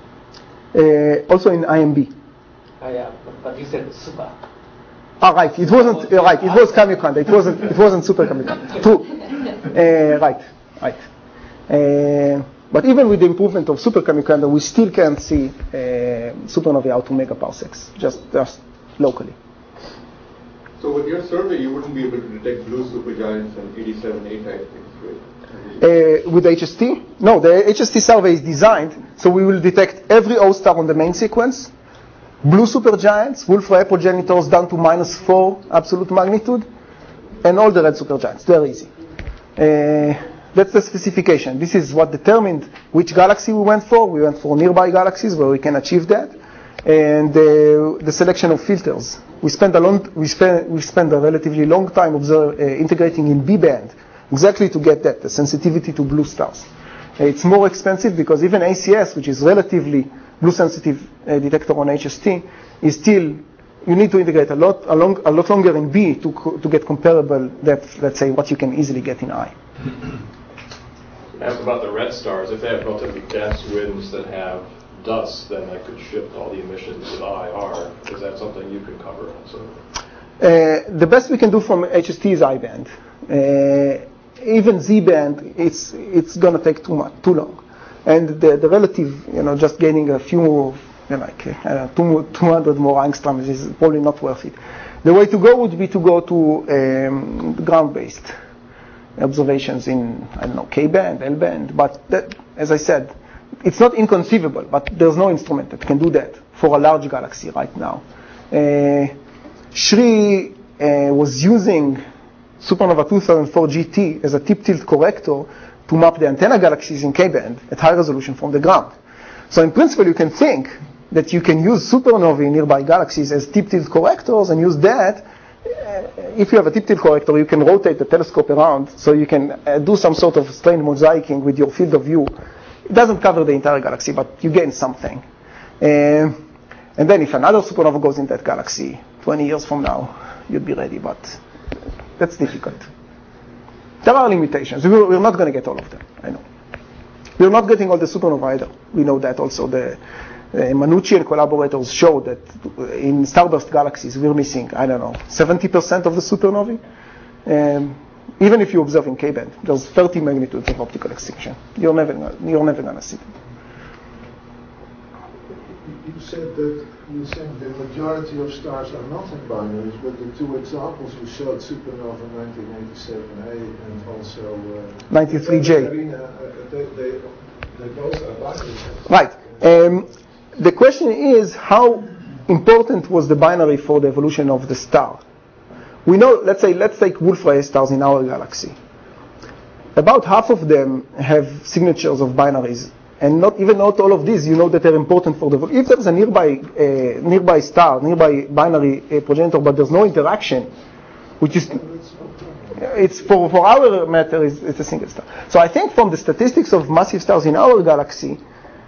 Uh, also in I M B. Ah, yeah, but, but you said super. Ah, right. It wasn't uh, right. It was Kamiokande. It wasn't. It wasn't super Kamiokande. True. Uh, right. Right. Uh, but even with the improvement of super Kamiokande, we still can't see uh, supernovae out to megaparsecs, just just locally. So with your survey, you wouldn't be able to detect blue supergiants and eighty-seven A type things, right? Uh, with H S T? No, the H S T survey is designed so we will detect every O star on the main sequence, blue supergiants, Wolf-Rayet progenitors down to minus four absolute magnitude, and all the red supergiants. They're easy. Uh, that's the specification. This is what determined which galaxy we went for. We went for nearby galaxies where we can achieve that, and uh, the selection of filters. We spent a long, we spent we spent a relatively long time observe, uh, integrating in B band, exactly to get that, the sensitivity to blue stars. Uh, it's more expensive because even A C S, which is relatively blue sensitive uh, detector on H S T, is still, you need to integrate a lot, a, long, a lot longer in B to co- to get comparable depth, let's say, what you can easily get in I. Ask about the red stars. If they have relatively dense winds that have dust, then that could shift all the emissions to the I R. Is that something you can cover also? Uh, the best we can do from H S T is I band. Uh, even Z band, it's it's gonna take too much, too long, and the the relative, you know, just gaining a few, you know, like uh, two two hundred more angstroms is probably not worth it. The way to go would be to go to um, ground-based observations in, I don't know, K band, L band, but that, as I said, it's not inconceivable, but there's no instrument that can do that for a large galaxy right now. Uh, Shri uh, was using Supernova two thousand four G T as a tip tilt corrector to map the antenna galaxies in K band at high resolution from the ground. So in principle, you can think that you can use supernovae in nearby galaxies as tip tilt correctors and use that. If you have a tip tilt corrector, you can rotate the telescope around, so you can uh, do some sort of strained mosaicing with your field of view. It doesn't cover the entire galaxy, but you gain something. Uh, and then if another supernova goes in that galaxy, twenty years from now, you'd be ready, but that's difficult. There are limitations. We're, we're not going to get all of them, I know. We're not getting all the supernovae either. We know that also. The uh, Manucci and collaborators show that in starburst galaxies, we're missing, I don't know, seventy percent of the supernovae. Um, even if you observe in K band, there's thirty magnitudes of optical extinction. You're never, you're never going to see them. you said that you think the majority of stars are not in binaries, but the two examples you showed, supernova nineteen eighty-seven A and also uh, ninety-three J. Carina, uh, they, they, they both are binaries. Right. Um, the question is, how important was the binary for the evolution of the star? We know, let's say, let's take Wolf-Rayet stars in our galaxy. About half of them have signatures of binaries, and not even not all of these. You know that they're important for the. If there's a nearby uh, nearby star, nearby binary uh, progenitor, but there's no interaction, which is it's for for our matter, it's, it's a single star. So I think from the statistics of massive stars in our galaxy,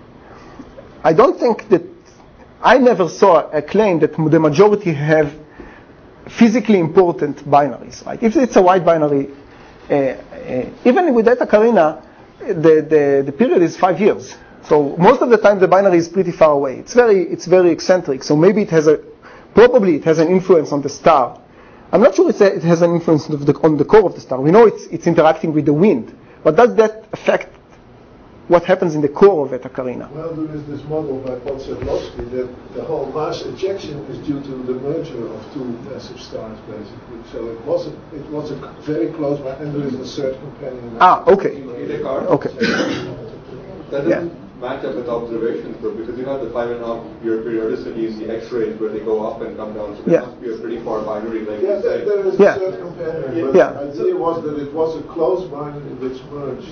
I don't think that I never saw a claim that the majority have physically important binaries. Right? If it's a wide binary. Uh, uh, even with Eta Carina, the, the, the period is five years. So most of the time the binary is pretty far away. It's very, it's very eccentric. So maybe it has a, probably it has an influence on the star. I'm not sure it's a, it has an influence on the, on the core of the star. We know it's, it's interacting with the wind. But does that affect what happens in the core of Eta Carina? Well, there is this model by Podszewski that the whole mass ejection is due to the merger of two massive stars, basically. So it was a, it was a very close one, and there is a third companion. Ah, okay. Okay. That doesn't yeah. match up with observations, though, because you have the five and a half year periodicity in the X-rays where they go up and come down. So there yeah. must be a pretty far binary, like yeah, you there, say. there is yeah. a third companion, but yeah. the idea was that it was a close binary which merged.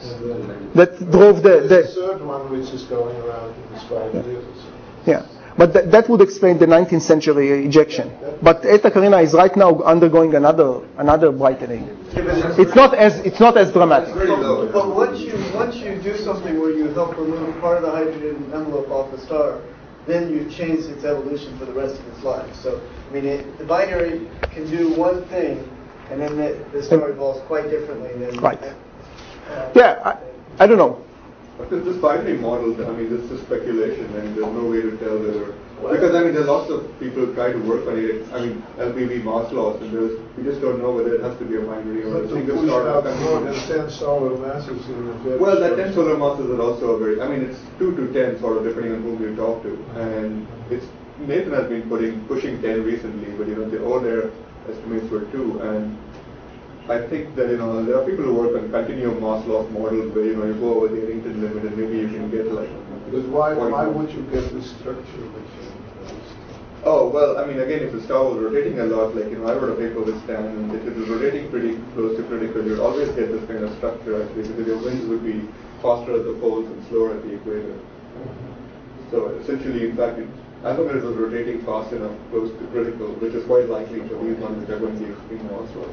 That drove the, the third one which is going around in this five yeah. years. Yeah, but th- that would explain the nineteenth century ejection. But Eta Carina is right now undergoing another another brightening. Yeah, it's, it's not as it's not as dramatic. But, but once you once you do something where you help remove part of the hydrogen envelope off the star, then you change its evolution for the rest of its life. So I mean, it, the binary can do one thing, and then the, the star evolves quite differently. Than, right. Yeah, I, I don't know. Because this binary model, I mean, this is speculation, and there's no way to tell whether. Because I mean, there are lots of people try to work on it. I mean, L B V mass loss, and there's we just don't know whether it has to be a binary or a single star. Out more than ten solar masses in a very well, that ten solar masses are also a very. I mean, it's two to ten, sort of, depending on whom you talk to, and it's Nathan has been putting pushing ten recently, but you know, the all their estimates were two, and I think that, you know, there are people who work on continuum mass loss models where, you know, you go over the Eddington limit and maybe you can get like... But why, why would you get the structure which you... Oh, well, I mean, again, if the star was rotating a lot, like, you know, I wrote a paper with Stan, and if it was rotating pretty close to critical, you'd always get this kind of structure, actually, because your winds would be faster at the poles and slower at the equator. So essentially, in fact, it, as long as it was rotating fast enough close to critical, which is quite likely for these ones which are going to be extreme mass loss,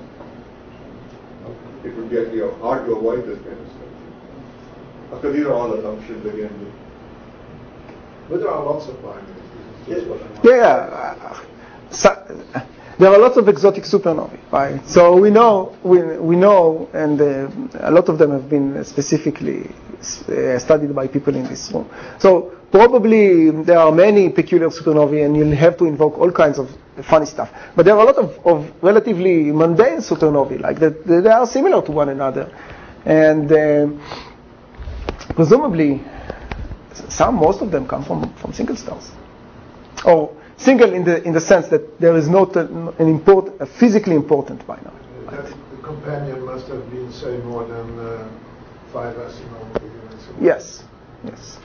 it would be actually hard to avoid this kind of stuff. Of course, these are all assumptions again. But there are lots of binaries. Yeah, so, there are lots of exotic supernovae, right? So we know, we we know, and uh, a lot of them have been specifically uh, studied by people in this room. So probably there are many peculiar supernovae, and you'll have to invoke all kinds of funny stuff. But there are a lot of, of relatively mundane supernovae, like that they are similar to one another, and uh, presumably some, most of them come from, from single stars. Or single in the in the sense that there is not a, an important, a physically important binary. Right? That the companion must have been, say, more than uh, five astronomical units. Yes, yes.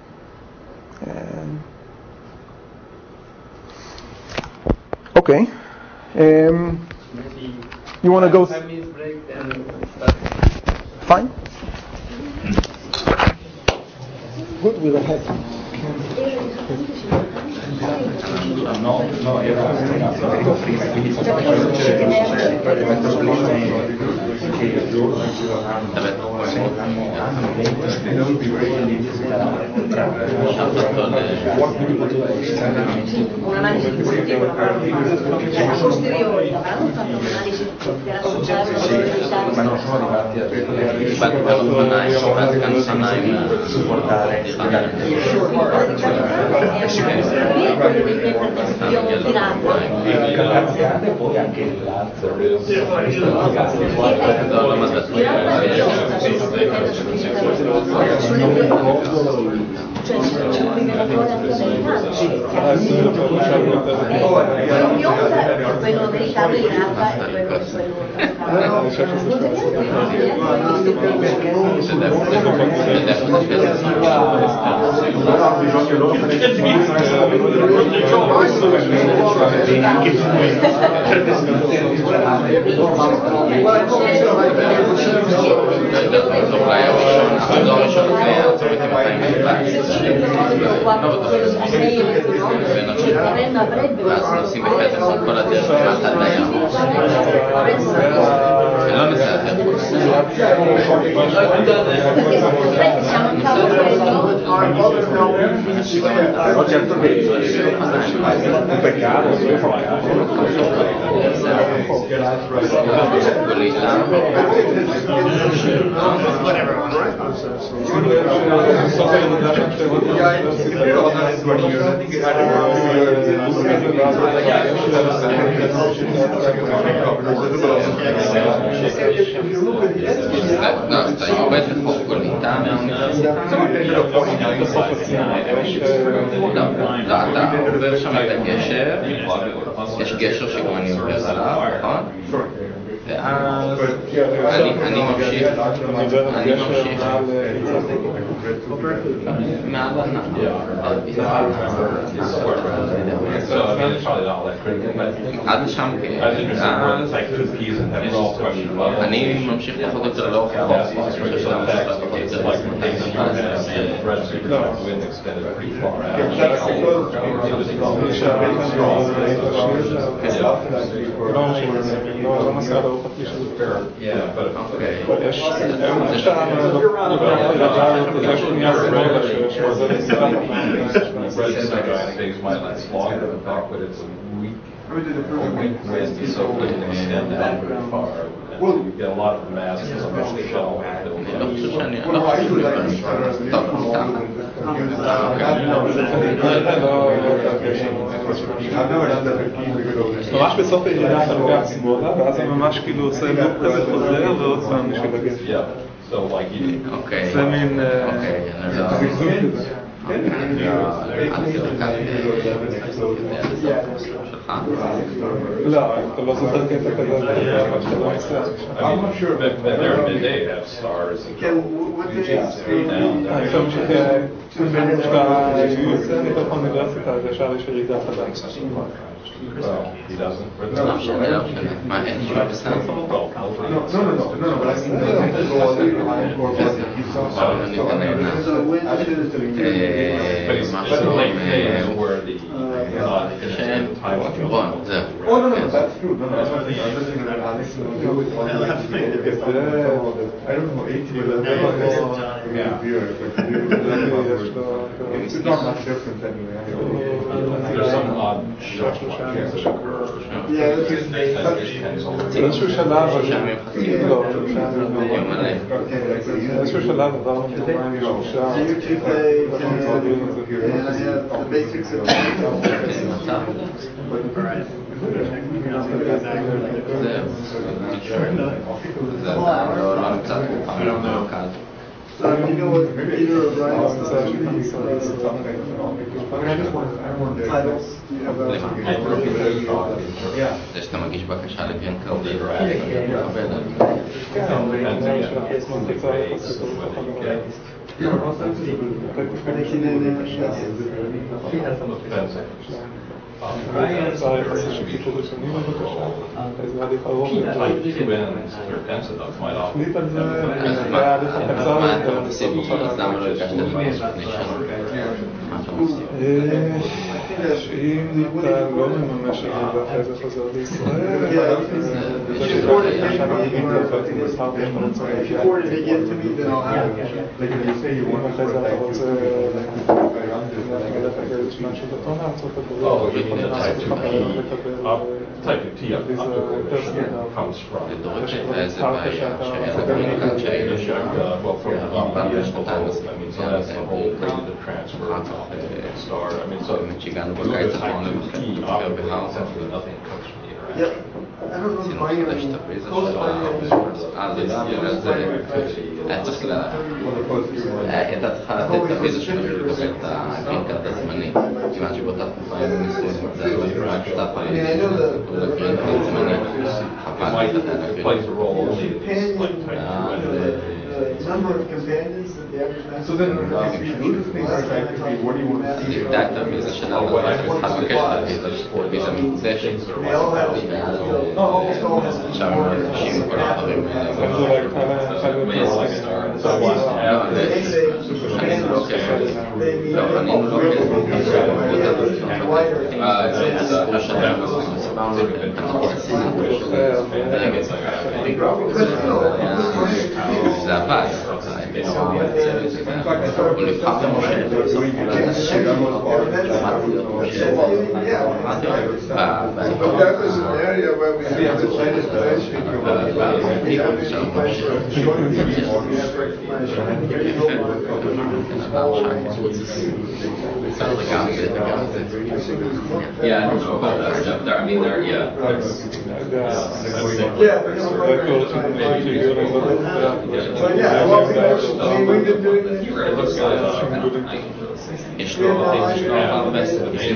Um, okay. Um, Maybe you want to go? Five minutes break, then start. Fine. Good, we're ahead. No, no, era, era detto prima, quindi un'analisi positiva a posteriori avranno fatto un'analisi della società, ma non sono arrivati a supportare capire quello che intende studio tirato. Cantanziate poi anche il palazzo. Sulle due cioè c'è un rivelatore anche americano. Quello bionda è quello americano, il grappa è quello si impete ancora di giornata non mi serve siamo in capo un peccato no, stai questo è poco l'Italia da da עובר שם את הגשר, יש גשר שגם אני עובר עליו, נכון? ואז אני ממשיך, אני ממשיך מעל עד לשם כן, ואז אני ממשיך פחות או יותר לאורך החוף, שיש לנו פחות או יותר לא מסע לאורך הכביש הזה. יש שם יש פנייה שמאלה שיש בזה לצלח Well, you get a lot of mass and a lot of shell. ממש בסוף הירידה חלוקה שמאלה, ואז זה ממש כאילו עושה לוק כזה חוזר ועוד פעם בשביל הגשר. זה מין זיגזוג כזה. לא, אתה לא זוכר קטע כזה שאתה לא נוסע. I'm not sure that there they have stars. אני חושב שאתה יוצא מתוך האוניברסיטה, אז ישר יש ירידה חדש. Well, he doesn't. לא משנה, לא משנה. מה, אין שום בסדר? No, no, no, no, no, but I think משהו עם... רון, זהו. Oh, no, no, that's true. No, no, that's what I think. I don't know, eighty, it's not much different anyway. There's some odd structure. באיזשהו שלב, לא, באיזשהו שלב עברנו מרומיים לשלושה, So do you know what Peter O'Brien's titles? Do you have those? זה שאתה מגיש בקשה לגרין קארד. מה אתה מציב? אז למה לא הגשת את זה לפני שנה? מה אתה מציב? שאם אתה לא מממש את זה ואחרי זה חוזר לישראל, זה שעכשיו אני מתלבט עם מסחר ואתה רוצה להגיע. אם אחרי זה אתה רוצה להגיד לך איזשהו משהו בטון הארצות הברית, אתה יכול לעשות לך בעיות לקבל ויזה comes from. לדורית הייתה איזה בעיה שהיה לגרין קארד שהיינו שם, הרבה בשנתיים עשרה מיליון transfer of a star. I mean, so שהגענו you look בקיץ at האחרון type two למחקר P, obviously, בהארוורד. essentially nothing comes from the Yep. interaction. I don't know עשינו if מחדש את הפריזה של ההארוורד. אז אז היה צריך ל... הייתה צריכה לתת את הוויזה שלנו לקבל את הגרין קארד הזמני, כיוון שבאותה תקופה היינו נישואים, זה לא היה פשוט הפעם לגרין קארד זמני, חבל לתת את הגרין קארד. number of companions that the average man. So then, uh, if you do this thing on type three, what do you want to אז see? נבדק את הוויזה שלנו, התחלנו בקשר לוויזה מחודשת, They all have, you know, almost all has עכשיו הם מבקשים כל הדברים האלה. לא, פנינו לא כסף, הסיפור שלנו, סיפרנו את הסינטור זה עבד, הוא נבחר למשה, בסוף כולה את השם שלו, But that is an area where we have the Chinese relation. Yeah, I don't know about that stuff there. I mean, there, yeah. There's, Yeah, but yeah, well, we I mean, we've been doing this. יש לו הרבה סרטים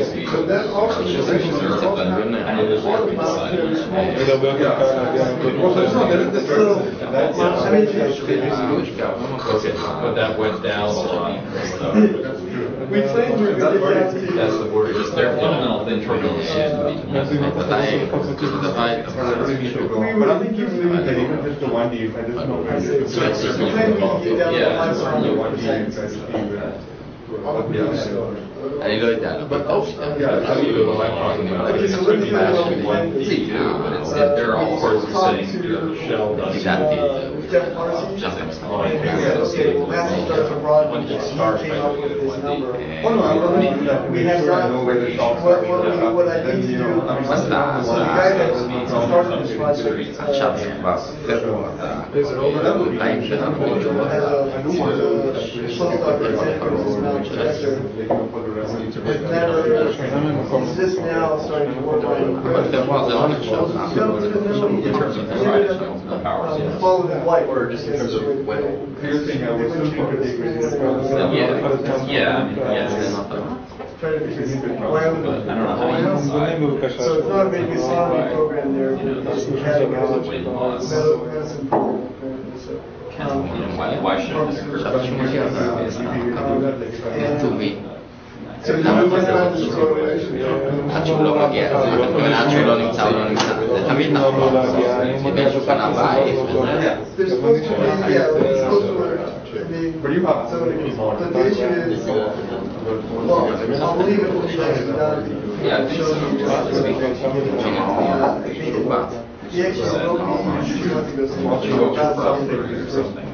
But that went down a lot. We claim we did that. That's the word. Just their fundamental thing for me. But I think you really that even just the one D, I just know that We claim we can get down to five yeah. אני לא יודע, אבל טוב שאתה There are all sorts of saying your shell does נידעתי את זה Jeff Marcy. Okay, well, Matthew starts abroad and he came up with this number. Oh no, I'm not doing that. We have sure I not, know where the shops what, are. what, we, what I need to do, אז אתה so the guy that started this project, uh, עכשיו זה כבר פברואר, אתה באים שאנחנו has a, he's a postdoc at San Francisco Mountain professor, has never, he's just now starting to work on אבל פברואר זה לא נחשב, uh, follow his wife. Or just in terms of when You're saying I would still think that they could just go yeah, yeah, I mean, yeah. Trying to figure Wyoming. But I don't know how you decide. So it's not a big astronomy program there. It's a category Weight loss. medicine program. So, um, Why, why should this and so you can find this correlation. עד שהוא לא מגיע, עד שהוא לא נמצא, הוא לא נמצא, זה תמיד נכון, בין שהוא קנה בית וזה. There's supposed to be, yeah, it's supposed to work. I mean, so, but the issue is, well, I'll believe it when it's actually done. Yeah, I think so. He actually wrote me two months ago saying, something.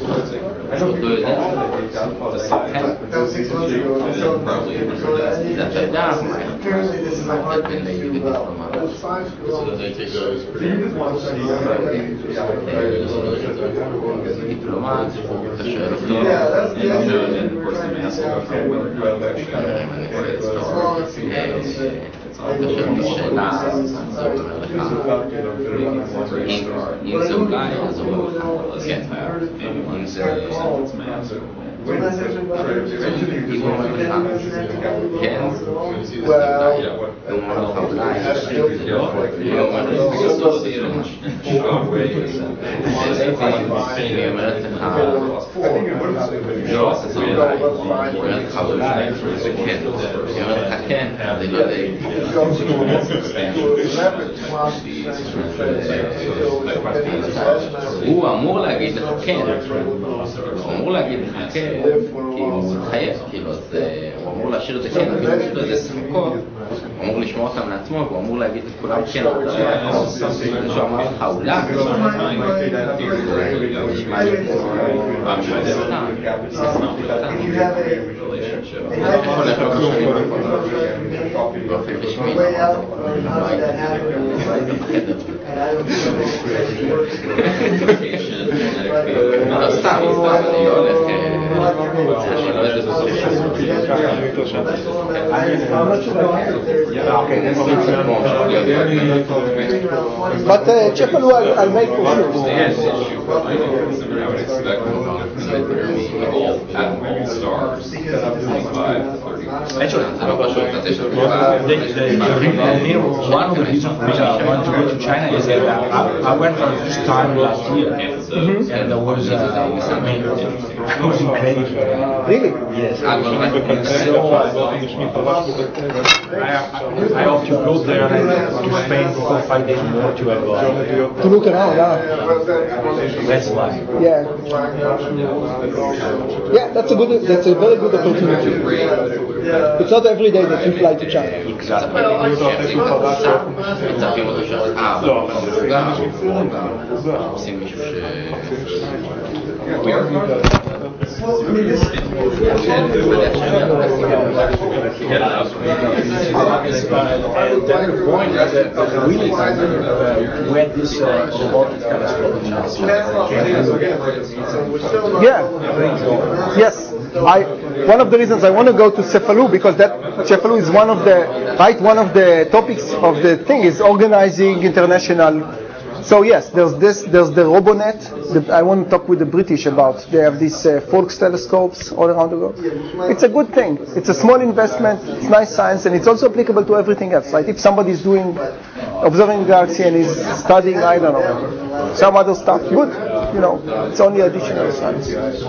That was six months ago. So, apparently this is a hard thing to do well. Those five kilometers. So you just want to study Yeah, that's the idea. We're trying to get down אם זה אולי, אז הוא לא כן, אם זה אם הוא אומר לך כן, הוא אומר לך אולי אם הוא אומר היא אומרת לך לא, אז אולי היא אומרת לך אולי זה כן, היא אומרת לך כן, אז היא לא יודעת הוא אמור להגיד לך כן, הוא אמור להגיד לך כן, כי הוא מתחייב, כאילו, אז הוא אמור להשאיר את זה כן, כאילו יש לו איזה ספקות, הוא אמור לשמור אותם לעצמו, והוא אמור להגיד את כולם כן, זה שהוא אמר לך אולי, נשמע לי פעם שזה סתם, הולך לו בשנים באופן רשמי, לא הייתי בחדר. לא, סתם, סתם, אני לא הולך... But uh, Cefalu I'll, I'll make for sure. I would expect all stars, twenty-five, thirty percent. Actually, the, the, the, one of the reasons for which I want to go to China is that I, I went for the first time last year, mm-hmm. and there was, uh, I mean, it was incredible. Really? Yes. So, I, I, I hope to go there and to spend four or five days more to have uh, to look around. Yeah. That's why. Yeah. Yeah, that's a good. That's a very good opportunity. It's not every day that you fly to China. Exactly. עושים מישהו ש... Yeah. Yes. I one of the reasons I want to go to Cefalu because that Cefalu is one of the right one of the topics of the thing is organizing international. So yes, there's this, there's the RoboNet. The, I want to talk with the British about. They have these uh, Folks telescopes all around the world. It's a good thing. It's a small investment. It's nice science, and it's also applicable to everything else. Right? If somebody is doing observing the galaxy and is studying, I don't know, some other stuff, good. You know, it's only additional science.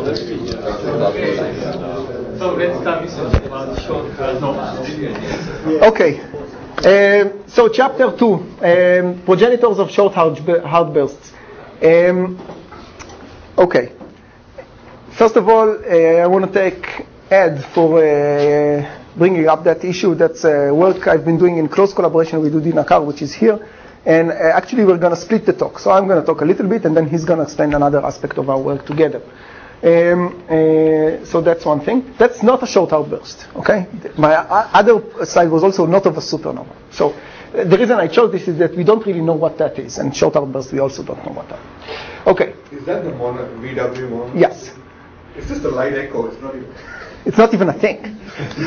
So let's start about short. Okay. Um, so chapter two, um, progenitors of short heartbursts. Um, okay. First of all, uh, I want to thank Ed for uh, bringing up that issue. That's uh, work I've been doing in close collaboration with Udi Nakar, which is here. And uh, actually, we're going to split the talk. So I'm going to talk a little bit, and then he's going to explain another aspect of our work together. Um, uh, so that's one thing. That's not a short outburst, okay? My other slide was also not of a supernova. So uh, the reason I chose this is that we don't really know what that is, and short outbursts we also don't know what that is. Okay. Is that the mono, V W mono? Yes. It's just a light echo. It's not even. It's not even a thing.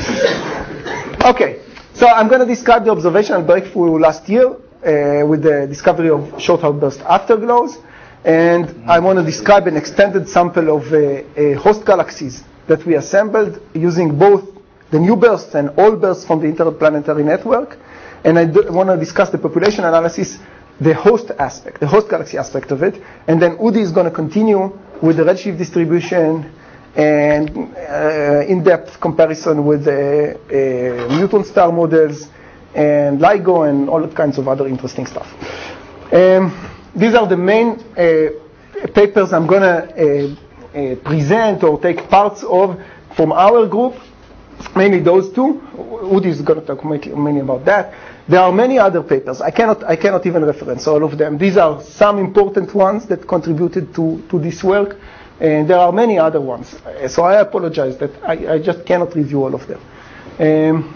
Okay. So I'm going to describe the observational breakthrough last year uh, with the discovery of short outburst afterglows. And I want to describe an extended sample of uh, uh, host galaxies that we assembled using both the new bursts and old bursts from the interplanetary network. And I do want to discuss the population analysis, the host aspect, the host galaxy aspect of it. And then Udi is going to continue with the redshift distribution and uh, in-depth comparison with the uh, Newton star models and LIGO and all kinds of other interesting stuff. Um, These are the main uh, papers I'm going to uh, uh, present or take parts of from our group, mainly those two. Udi is going to talk mainly about that. There are many other papers. I cannot, I cannot even reference all of them. These are some important ones that contributed to, to this work, and there are many other ones. So I apologize that I, I just cannot review all of them. Um,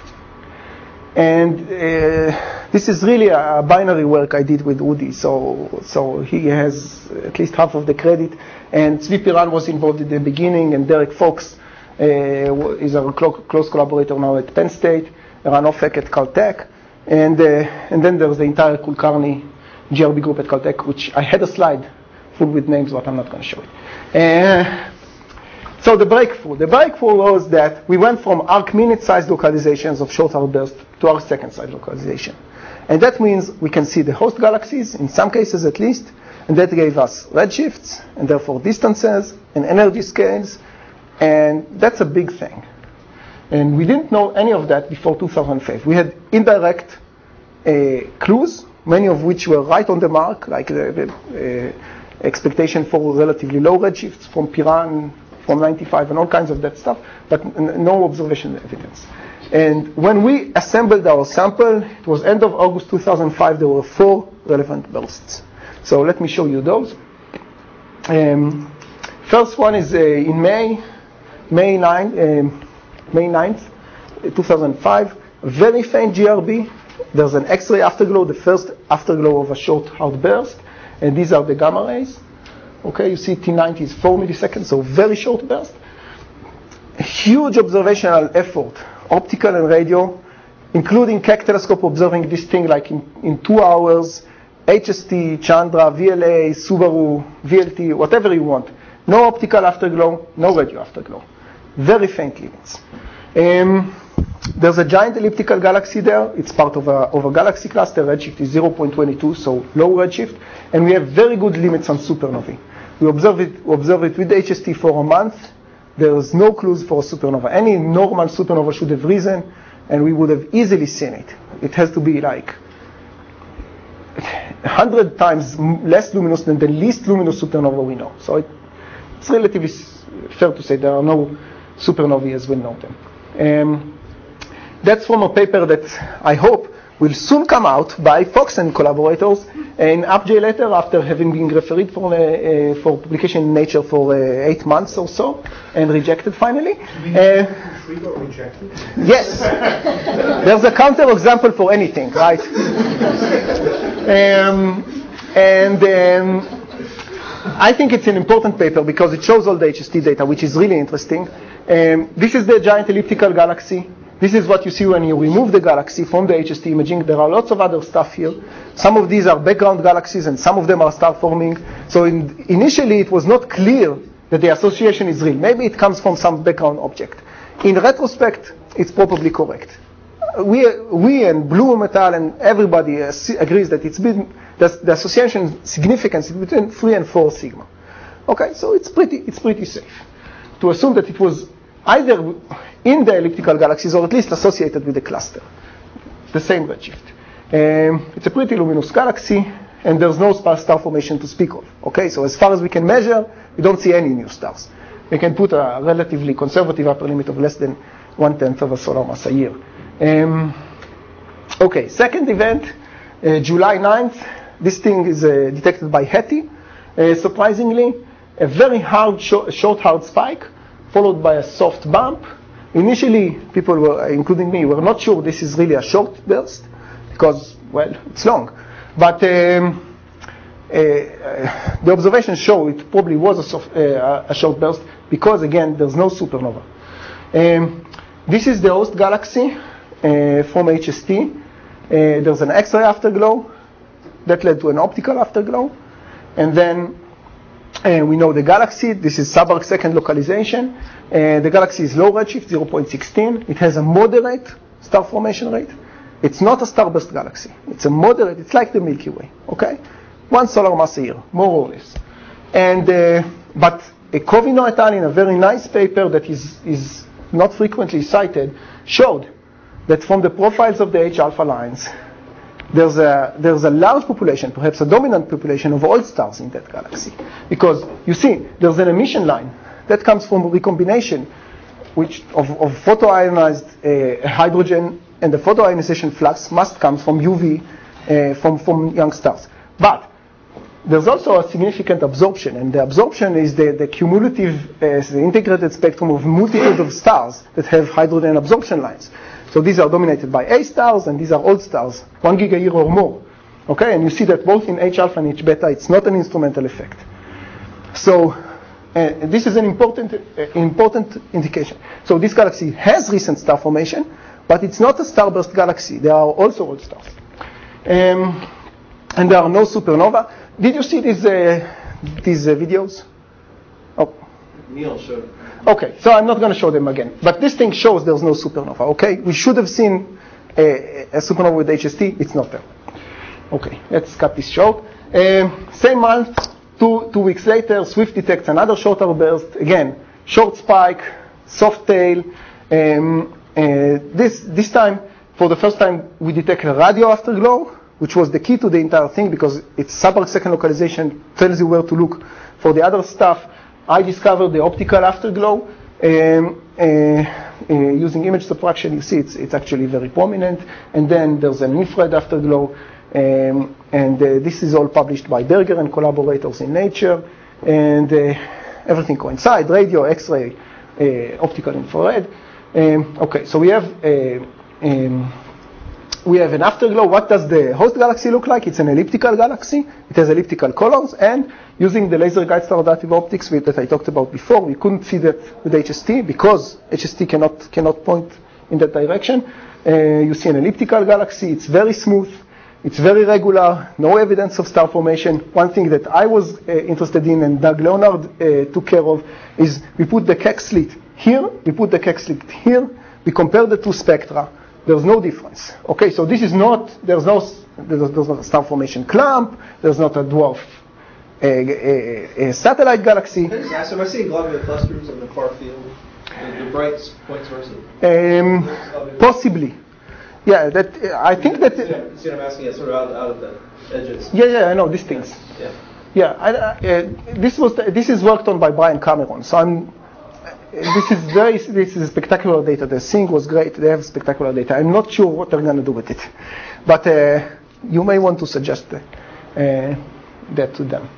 And uh, this is really a binary work I did with Udi, so so he has at least half of the credit. And Tzvi Piran was involved in the beginning, and Derek Fox uh, is a clo- close collaborator now at Penn State, Eran Ofek at Caltech, and uh, and then there's the entire Kulkarni G R B group at Caltech, which I had a slide full with names, but I'm not going to show it. Uh, So the breakthrough. The breakthrough was that we went from arc-minute-sized localizations of short outburst to arc-second-sized localization. And that means we can see the host galaxies, in some cases at least, and that gave us redshifts, and therefore distances, and energy scales, and that's a big thing. And we didn't know any of that before two thousand five. We had indirect uh, clues, many of which were right on the mark, like the, the uh, expectation for relatively low redshifts from Piran, from ninety-five and all kinds of that stuff, but no observation evidence. And when we assembled our sample, it was end of August two thousand five, there were four relevant bursts. So let me show you those. Um, first one is uh, in May, May ninth, um, May ninth, two thousand five, very faint G R B, there's an X-ray afterglow, the first afterglow of a short outburst, and these are the gamma rays. Okay, you see T ninety is four milliseconds, so very short burst. Huge observational effort, optical and radio, including Keck telescope observing this thing like in, in two hours, H S T, Chandra, V L A, Subaru, V L T, whatever you want. No optical afterglow, no radio afterglow. Very faint limits. Um, there's a giant elliptical galaxy there. It's part of a, of a galaxy cluster. Redshift is zero point two two, so low redshift. And we have very good limits on supernovae. We observe it, we observe it with H S T for a month. There's no clues for a supernova. Any normal supernova should have risen, and we would have easily seen it. It has to be like one hundred times less luminous than the least luminous supernova we know. So it, it's relatively fair to say there are no supernovae as we know them. Um, that's from a paper that I hope will soon come out by Fox and collaborators in UpJ letter after having been referred for, uh, uh, for publication in Nature for uh, eight months or so and rejected finally. Uh, rejected? Yes. There's a counterexample for anything, right? um, and um, I think it's an important paper because it shows all the H S T data, which is really interesting. Um, this is the giant elliptical galaxy. This is what you see when you remove the galaxy from the H S T imaging. There are lots of other stuff here. Some of these are background galaxies, and some of them are star forming. So in, initially, it was not clear that the association is real. Maybe it comes from some background object. In retrospect, it's probably correct. We, we and Bloom et al. And everybody uh, agrees that it's been the, the association significance is between three and four sigma. Okay, so it's pretty, it's pretty safe to assume that it was either in the elliptical galaxies or at least associated with the cluster, the same redshift. Um, it's a pretty luminous galaxy, and there's no star formation to speak of. Okay, so as far as we can measure, we don't see any new stars. We can put a relatively conservative upper limit of less than one-tenth of a solar mass a year. Um, okay, second event, uh, July ninth. This thing is uh, detected by Hetty. Uh, surprisingly, a very hard, short, short hard spike, followed by a soft bump. Initially, people were, including me, were not sure this is really a short burst because, well, it's long. But um, uh, the observations show it probably was a, soft, uh, a short burst because, again, there's no supernova. Um, this is the host galaxy uh, from H S T. Uh, there's an X-ray afterglow that led to an optical afterglow. And then uh, we know the galaxy. This is subarc second localization. Uh, the galaxy is low redshift, zero point one six. It has a moderate star formation rate. It's not a starburst galaxy. It's a moderate. It's like the Milky Way. Okay, one solar mass a year, more or less. And uh, but uh, Covino et al. In a very nice paper that is is not frequently cited showed that from the profiles of the H alpha lines, there's a there's a large population, perhaps a dominant population of old stars in that galaxy, because you see there's an emission line that comes from recombination, which of, of photoionized uh, hydrogen, and the photoionization flux must come from U V, uh, from, from young stars. But there's also a significant absorption, and the absorption is the, the cumulative, uh, the integrated spectrum of multitude of stars that have hydrogen absorption lines. So these are dominated by A stars, and these are old stars, one giga year or more. Okay, and you see that both in H alpha and H beta, it's not an instrumental effect. So Uh, this is an important, uh, important indication. So this galaxy has recent star formation, but it's not a starburst galaxy. There are also old stars. Um, and there are no supernova. Did you see these, uh, these uh, videos? Oh. Neil showed. Okay, so I'm not going to show them again. But this thing shows there's no supernova, okay? We should have seen a, a supernova with H S T. It's not there. Okay, let's cut this short. Um, same month. Two, two weeks later, Swift detects another shorter burst. Again, short spike, soft tail. Um, uh, this, this time, for the first time, we detect a radio afterglow, which was the key to the entire thing because its subarc second localization tells you where to look for the other stuff. I discovered the optical afterglow. Um, uh, uh, using image subtraction, you see it's, it's actually very prominent. And then there's an infrared afterglow. Um, and uh, this is all published by Berger and collaborators in Nature, and uh, everything coincides: radio, X-ray, uh, optical, infrared. Um, okay, so we have uh, um, we have an afterglow. What does the host galaxy look like? It's an elliptical galaxy. It has elliptical colors, and using the laser guide star adaptive optics with, that I talked about before, we couldn't see that with H S T because H S T cannot cannot point in that direction. Uh, you see an elliptical galaxy. It's very smooth. It's very regular. No evidence of star formation. One thing that I was uh, interested in and Doug Leonard uh, took care of is we put the Keck slit here. We put the Keck slit here. We compare the two spectra. There's no difference. Okay, so this is not, there's no, there's, there's not a star formation clump, there's not a dwarf a, a, a satellite galaxy. Can I just ask, am I seeing globular clusters in the far field? The, the bright point sources? Um, possibly. Yeah, that, I think that... You see what I'm asking? It's sort of out, out of the edges. Yeah, yeah, I know, these things. Yeah. Yeah, I, uh, this was, this is worked on by Brian Cameron, so I'm, This is very, this is spectacular data. The thing was great. They have spectacular data. I'm not sure what they're going to do with it, but uh, you may want to suggest uh, that to them.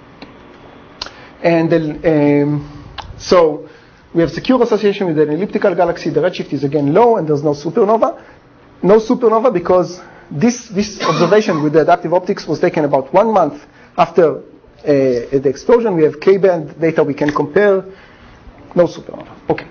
And then, um, so we have secure association with an elliptical galaxy. The redshift is again low, and there's no supernova. No supernova because this this observation with the adaptive optics was taken about one month after uh, the explosion. We have K-band data we can compare. No supernova. Okay.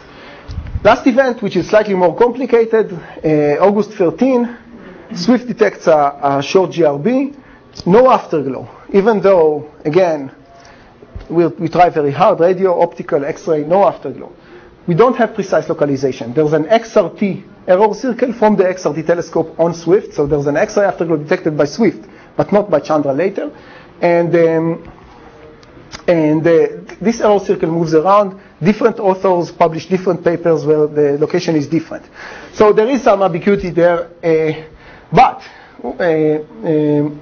Last event, which is slightly more complicated, uh, August thirteenth, Swift detects a, a short G R B, no afterglow. Even though, again, we, we try very hard, radio, optical, X-ray, no afterglow. We don't have precise localization. There's an X R T error circle from the X R T telescope on Swift, so there's an X-ray afterglow detected by Swift, but not by Chandra later. And um, and uh, this error circle moves around. Different authors publish different papers where the location is different. So there is some ambiguity there, uh, but uh, um,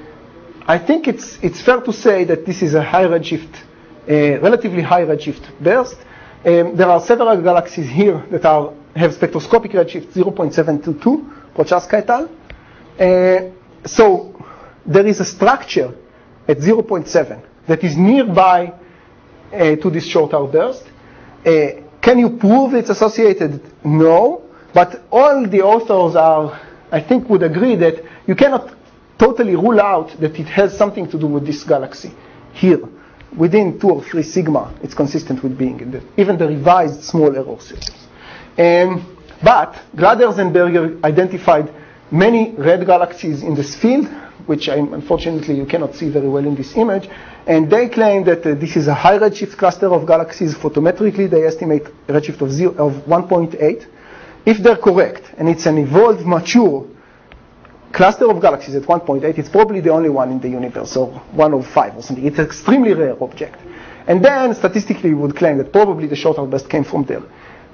I think it's it's fair to say that this is a high redshift, uh, relatively high redshift burst. Um, there are several galaxies here that are have spectroscopic redshift zero point seven two two, Prochaska et al. Uh, so there is a structure at zero point seven that is nearby uh, to this short outburst. Uh, can you prove it's associated? No, but all the authors are, I think, would agree that you cannot totally rule out that it has something to do with this galaxy here. Within two or three sigma, it's consistent with being in the, even the revised small error circles. Um, but Gladers and Berger identified many red galaxies in this field, which I, unfortunately you cannot see very well in this image. And they claim that uh, this is a high redshift cluster of galaxies. Photometrically, they estimate a redshift of, zero, of one point eight. If they're correct, and it's an evolved, mature cluster of galaxies at one point eight, it's probably the only one in the universe, or one of five or something. It's an extremely rare object. And then, statistically, we would claim that probably the short outburst came from there.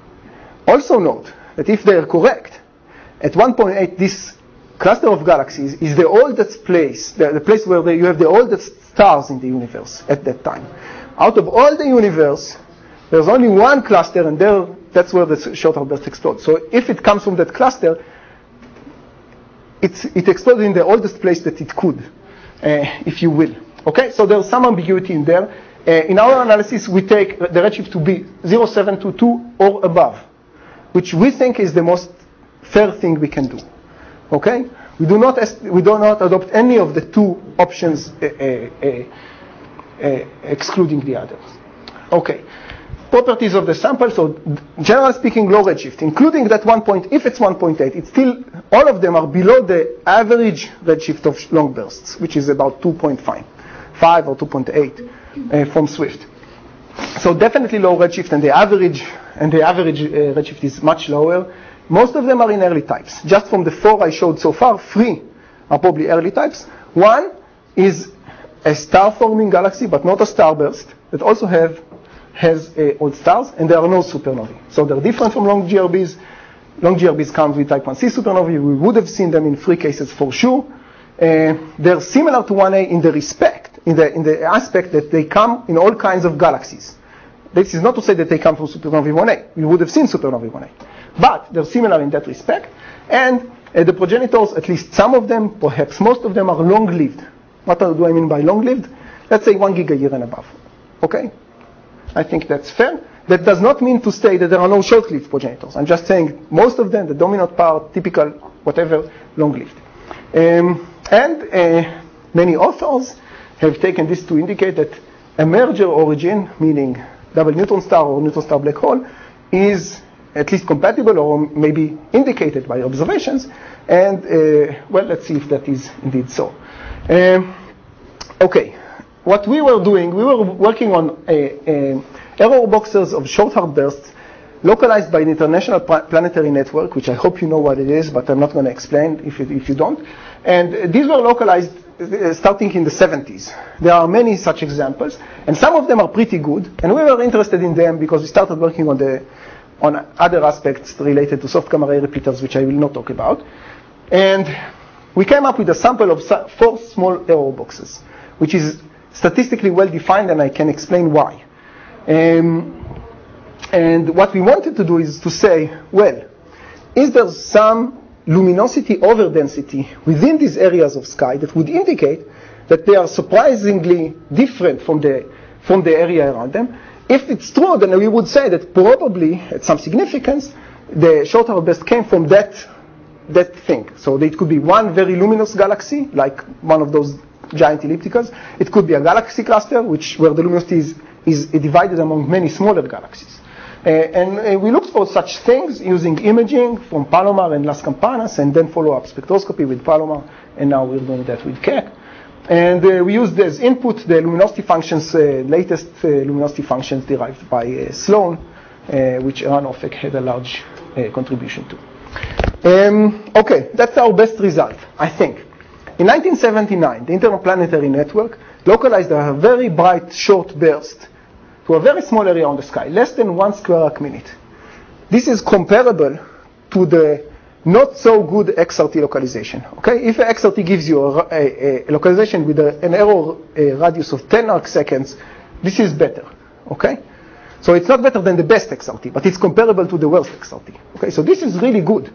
Also note that if they're correct, at one point eight, this cluster of galaxies is the oldest place, the, the place where the, you have the oldest stars in the universe at that time. Out of all the universe, there's only one cluster, and there, that's where the short outburst explodes. So if it comes from that cluster, it's, it exploded in the oldest place that it could, uh, if you will. Okay, so there's some ambiguity in there. Uh, in our analysis, we take the redshift to be zero point seven two two or above, which we think is the most fair thing we can do. Okay, we do not est- we do not adopt any of the two options, uh, uh, uh, uh, excluding the others. Okay, properties of the sample. So, generally speaking, low redshift, including that one point. If it's one point eight, it's still all of them are below the average redshift of long bursts, which is about two point five, five or two point eight uh, from Swift. So definitely low redshift, and the average and the average uh, redshift is much lower. Most of them are in early types. Just from the four I showed so far, three are probably early types. One is a star-forming galaxy, but not a starburst, that also have has uh, old stars, and there are no supernovae. So they're different from long G R Bs. Long G R Bs come with type one C supernovae. We would have seen them in three cases for sure. Uh, they're similar to one A in the respect, in the in the aspect that they come in all kinds of galaxies. This is not to say that they come from supernovae one A. We would have seen supernovae one A. But they're similar in that respect. And uh, the progenitors, at least some of them, perhaps most of them, are long-lived. What do I mean by long-lived? Let's say one giga year and above. Okay? I think that's fair. That does not mean to say that there are no short-lived progenitors. I'm just saying most of them, the dominant part, typical whatever, long-lived. Um, and uh, many authors have taken this to indicate that a merger origin, meaning double neutron star or neutron star black hole, is at least compatible or maybe indicated by observations. And, uh, well, let's see if that is indeed so. Um, okay, what we were doing, we were working on a, a error boxes of short hard bursts localized by the International Planetary Network, which I hope you know what it is, but I'm not going to explain if, it, if you don't. And these were localized uh, starting in the seventies. There are many such examples, and some of them are pretty good, and we were interested in them because we started working on the on other aspects related to soft gamma ray repeaters, which I will not talk about. And we came up with a sample of four small error boxes, which is statistically well defined, and I can explain why. Um, and what we wanted to do is to say, well, is there some luminosity overdensity within these areas of sky that would indicate that they are surprisingly different from the, from the area around them? If it's true, then we would say that probably, at some significance, the short hard burst came from that, that thing. So it could be one very luminous galaxy, like one of those giant ellipticals. It could be a galaxy cluster, which where the luminosity is, is divided among many smaller galaxies. Uh, and uh, we looked for such things using imaging from Palomar and Las Campanas, and then follow-up spectroscopy with Palomar, and now we're doing that with Keck. And uh, we used as input the luminosity functions, uh, latest uh, luminosity functions derived by uh, Sloan, uh, which Eran Ofek had a large uh, contribution to. Um, okay, that's our best result, I think. In nineteen seventy-nine, the Interplanetary Network localized a very bright short burst to a very small area on the sky, less than one square arc minute. This is comparable to the not so good X R T localization. Okay, if X R T gives you a, a, a localization with a, an error a radius of ten arc seconds, this is better. Okay, so it's not better than the best X R T, but it's comparable to the worst X R T. Okay, so this is really good.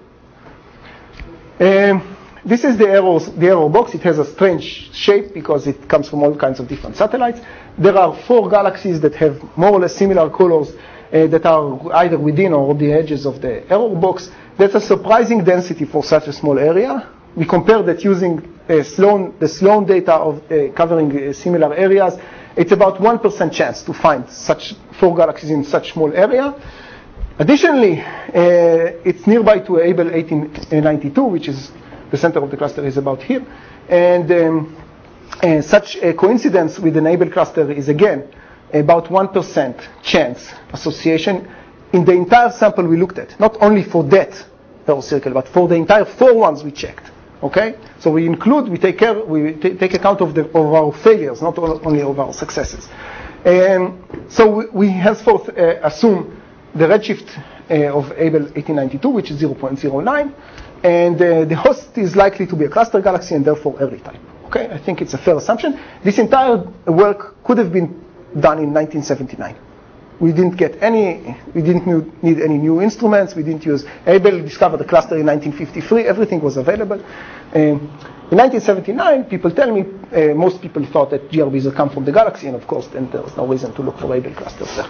Um, this is the error, the error box. It has a strange shape because it comes from all kinds of different satellites. There are four galaxies that have more or less similar colors uh, that are either within or on the edges of the error box. That's a surprising density for such a small area. We compared that using uh, Sloan, the Sloan data of uh, covering uh, similar areas. It's about one percent chance to find such four galaxies in such small area. Additionally, uh, it's nearby to Abell eighteen ninety-two, which is the center of the cluster is about here. And um, uh, such a coincidence with the Abell cluster is, again, about one percent chance association in the entire sample we looked at, not only for that error circle, but for the entire four ones we checked. Okay, so we include, we take care, we t- take account of the of our failures, not only of our successes. Um, so we, we henceforth uh, assume the redshift uh, of Abell eighteen ninety-two, which is zero point zero nine, and uh, the host is likely to be a cluster galaxy and therefore early type. Okay, I think it's a fair assumption. This entire work could have been done in nineteen seventy-nine. We didn't get any, we didn't need any new instruments. We didn't use, Abell discovered the cluster in nineteen fifty-three. Everything was available. Um, in nineteen seventy-nine, people tell me, uh, most people thought that G R Bs would come from the galaxy, and of course, then there was no reason to look for Abell clusters there.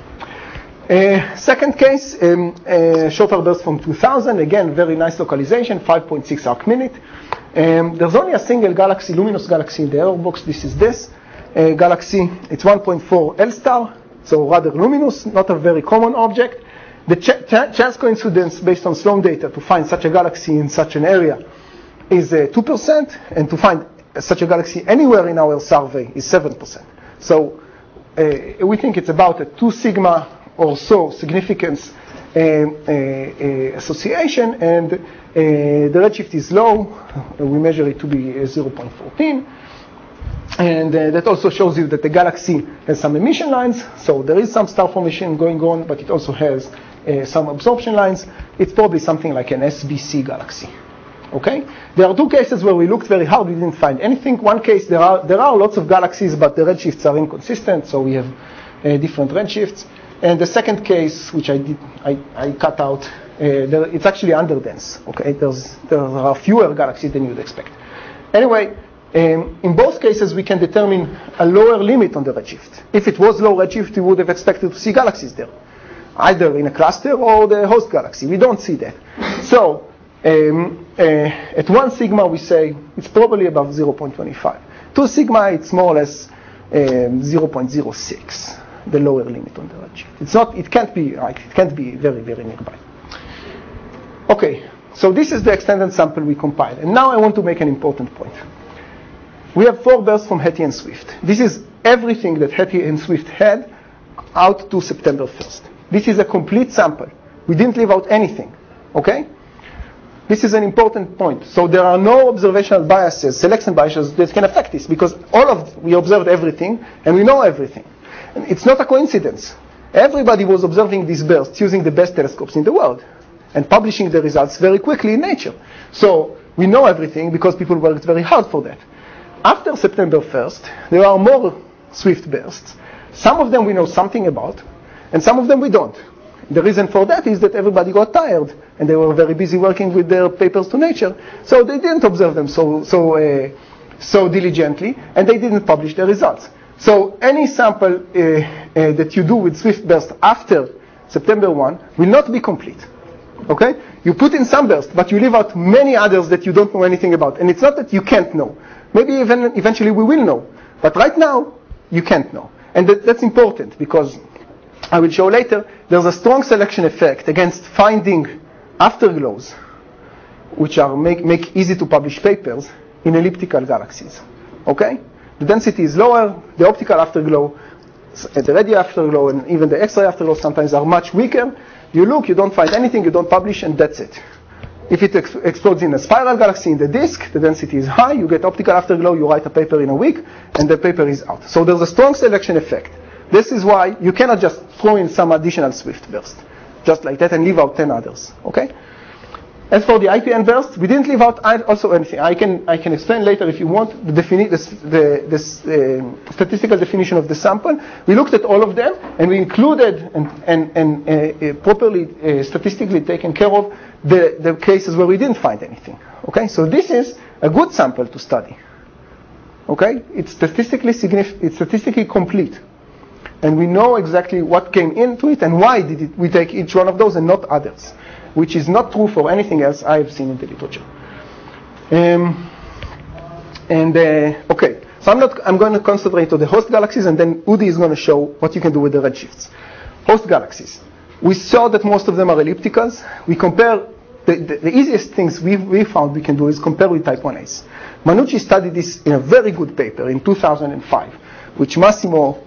Uh, second case, um, uh, short hard burst from two thousand. Again, very nice localization, five point six arc minute. Um, there's only a single galaxy, luminous galaxy in the error box. This is this uh, galaxy. It's one point four L star. So rather luminous, not a very common object. The ch- ch- chance coincidence based on Sloan data to find such a galaxy in such an area is uh, two percent, and to find such a galaxy anywhere in our survey is seven percent. So uh, we think it's about a two sigma or so significance uh, uh, uh, association, and uh, the redshift is low. We measure it to be zero point one four. And uh, that also shows you that the galaxy has some emission lines. So there is some star formation going on, but it also has uh, some absorption lines. It's probably something like an S B C galaxy. Okay? There are two cases where we looked very hard. We didn't find anything. One case, there are there are lots of galaxies, but the redshifts are inconsistent. So we have uh, different redshifts. And the second case, which I did, I, I cut out, uh, there, it's actually underdense. Okay? There's, there are fewer galaxies than you'd expect. Anyway, Um, in both cases, we can determine a lower limit on the redshift. If it was low redshift, we would have expected to see galaxies there, either in a cluster or the host galaxy. We don't see that. So Um, uh, at one sigma, we say it's probably above zero point two five. Two sigma, it's more or less um, zero point zero six, the lower limit on the redshift. It's not, it can't be, right, it can't be very, very nearby. Okay, so this is the extended sample we compiled. And now I want to make an important point. We have four bursts from Hattie and Swift. This is everything that Hattie and Swift had out to September first. This is a complete sample. We didn't leave out anything, okay? This is an important point. So there are no observational biases, selection biases that can affect this, because all of, we observed everything and we know everything. And it's not a coincidence. Everybody was observing these bursts using the best telescopes in the world and publishing the results very quickly in Nature. So we know everything because people worked very hard for that. After September first, there are more Swift bursts. Some of them we know something about, and some of them we don't. The reason for that is that everybody got tired, and they were very busy working with their papers to Nature, so they didn't observe them so so uh, so diligently, and they didn't publish the results. So any sample uh, uh, that you do with Swift burst after September first will not be complete. Okay? You put in some burst, but you leave out many others that you don't know anything about. And it's not that you can't know. Maybe even eventually we will know. But right now, you can't know. And that, that's important because I will show later, there's a strong selection effect against finding afterglows, which are make, make easy to publish papers in elliptical galaxies. Okay? The density is lower, the optical afterglow, the radio afterglow, and even the X-ray afterglow sometimes are much weaker. You look, you don't find anything, you don't publish, and that's it. If it ex- explodes in a spiral galaxy in the disk, the density is high, you get optical afterglow, you write a paper in a week, and the paper is out. So there's a strong selection effect. This is why you cannot just throw in some additional Swift burst, just like that, and leave out ten others, okay? As for the I P N burst, we didn't leave out also anything. I can I can explain later if you want the, defini- the, the, the uh, statistical definition of the sample. We looked at all of them, and we included and, and, and uh, uh, properly uh, statistically taken care of the, the cases where we didn't find anything. Okay, so this is a good sample to study. Okay, it's statistically significant. It's statistically complete. And we know exactly what came into it and why did it, we take each one of those and not others, which is not true for anything else I have seen in the literature. Um, and uh, okay, so I'm not. I'm going to concentrate on the host galaxies, and then Udi is going to show what you can do with the redshifts. Host galaxies. We saw that most of them are ellipticals. We compare. The, the, the easiest things we we found we can do is compare with type one A's. Manucci studied this in a very good paper in two thousand five, which Massimo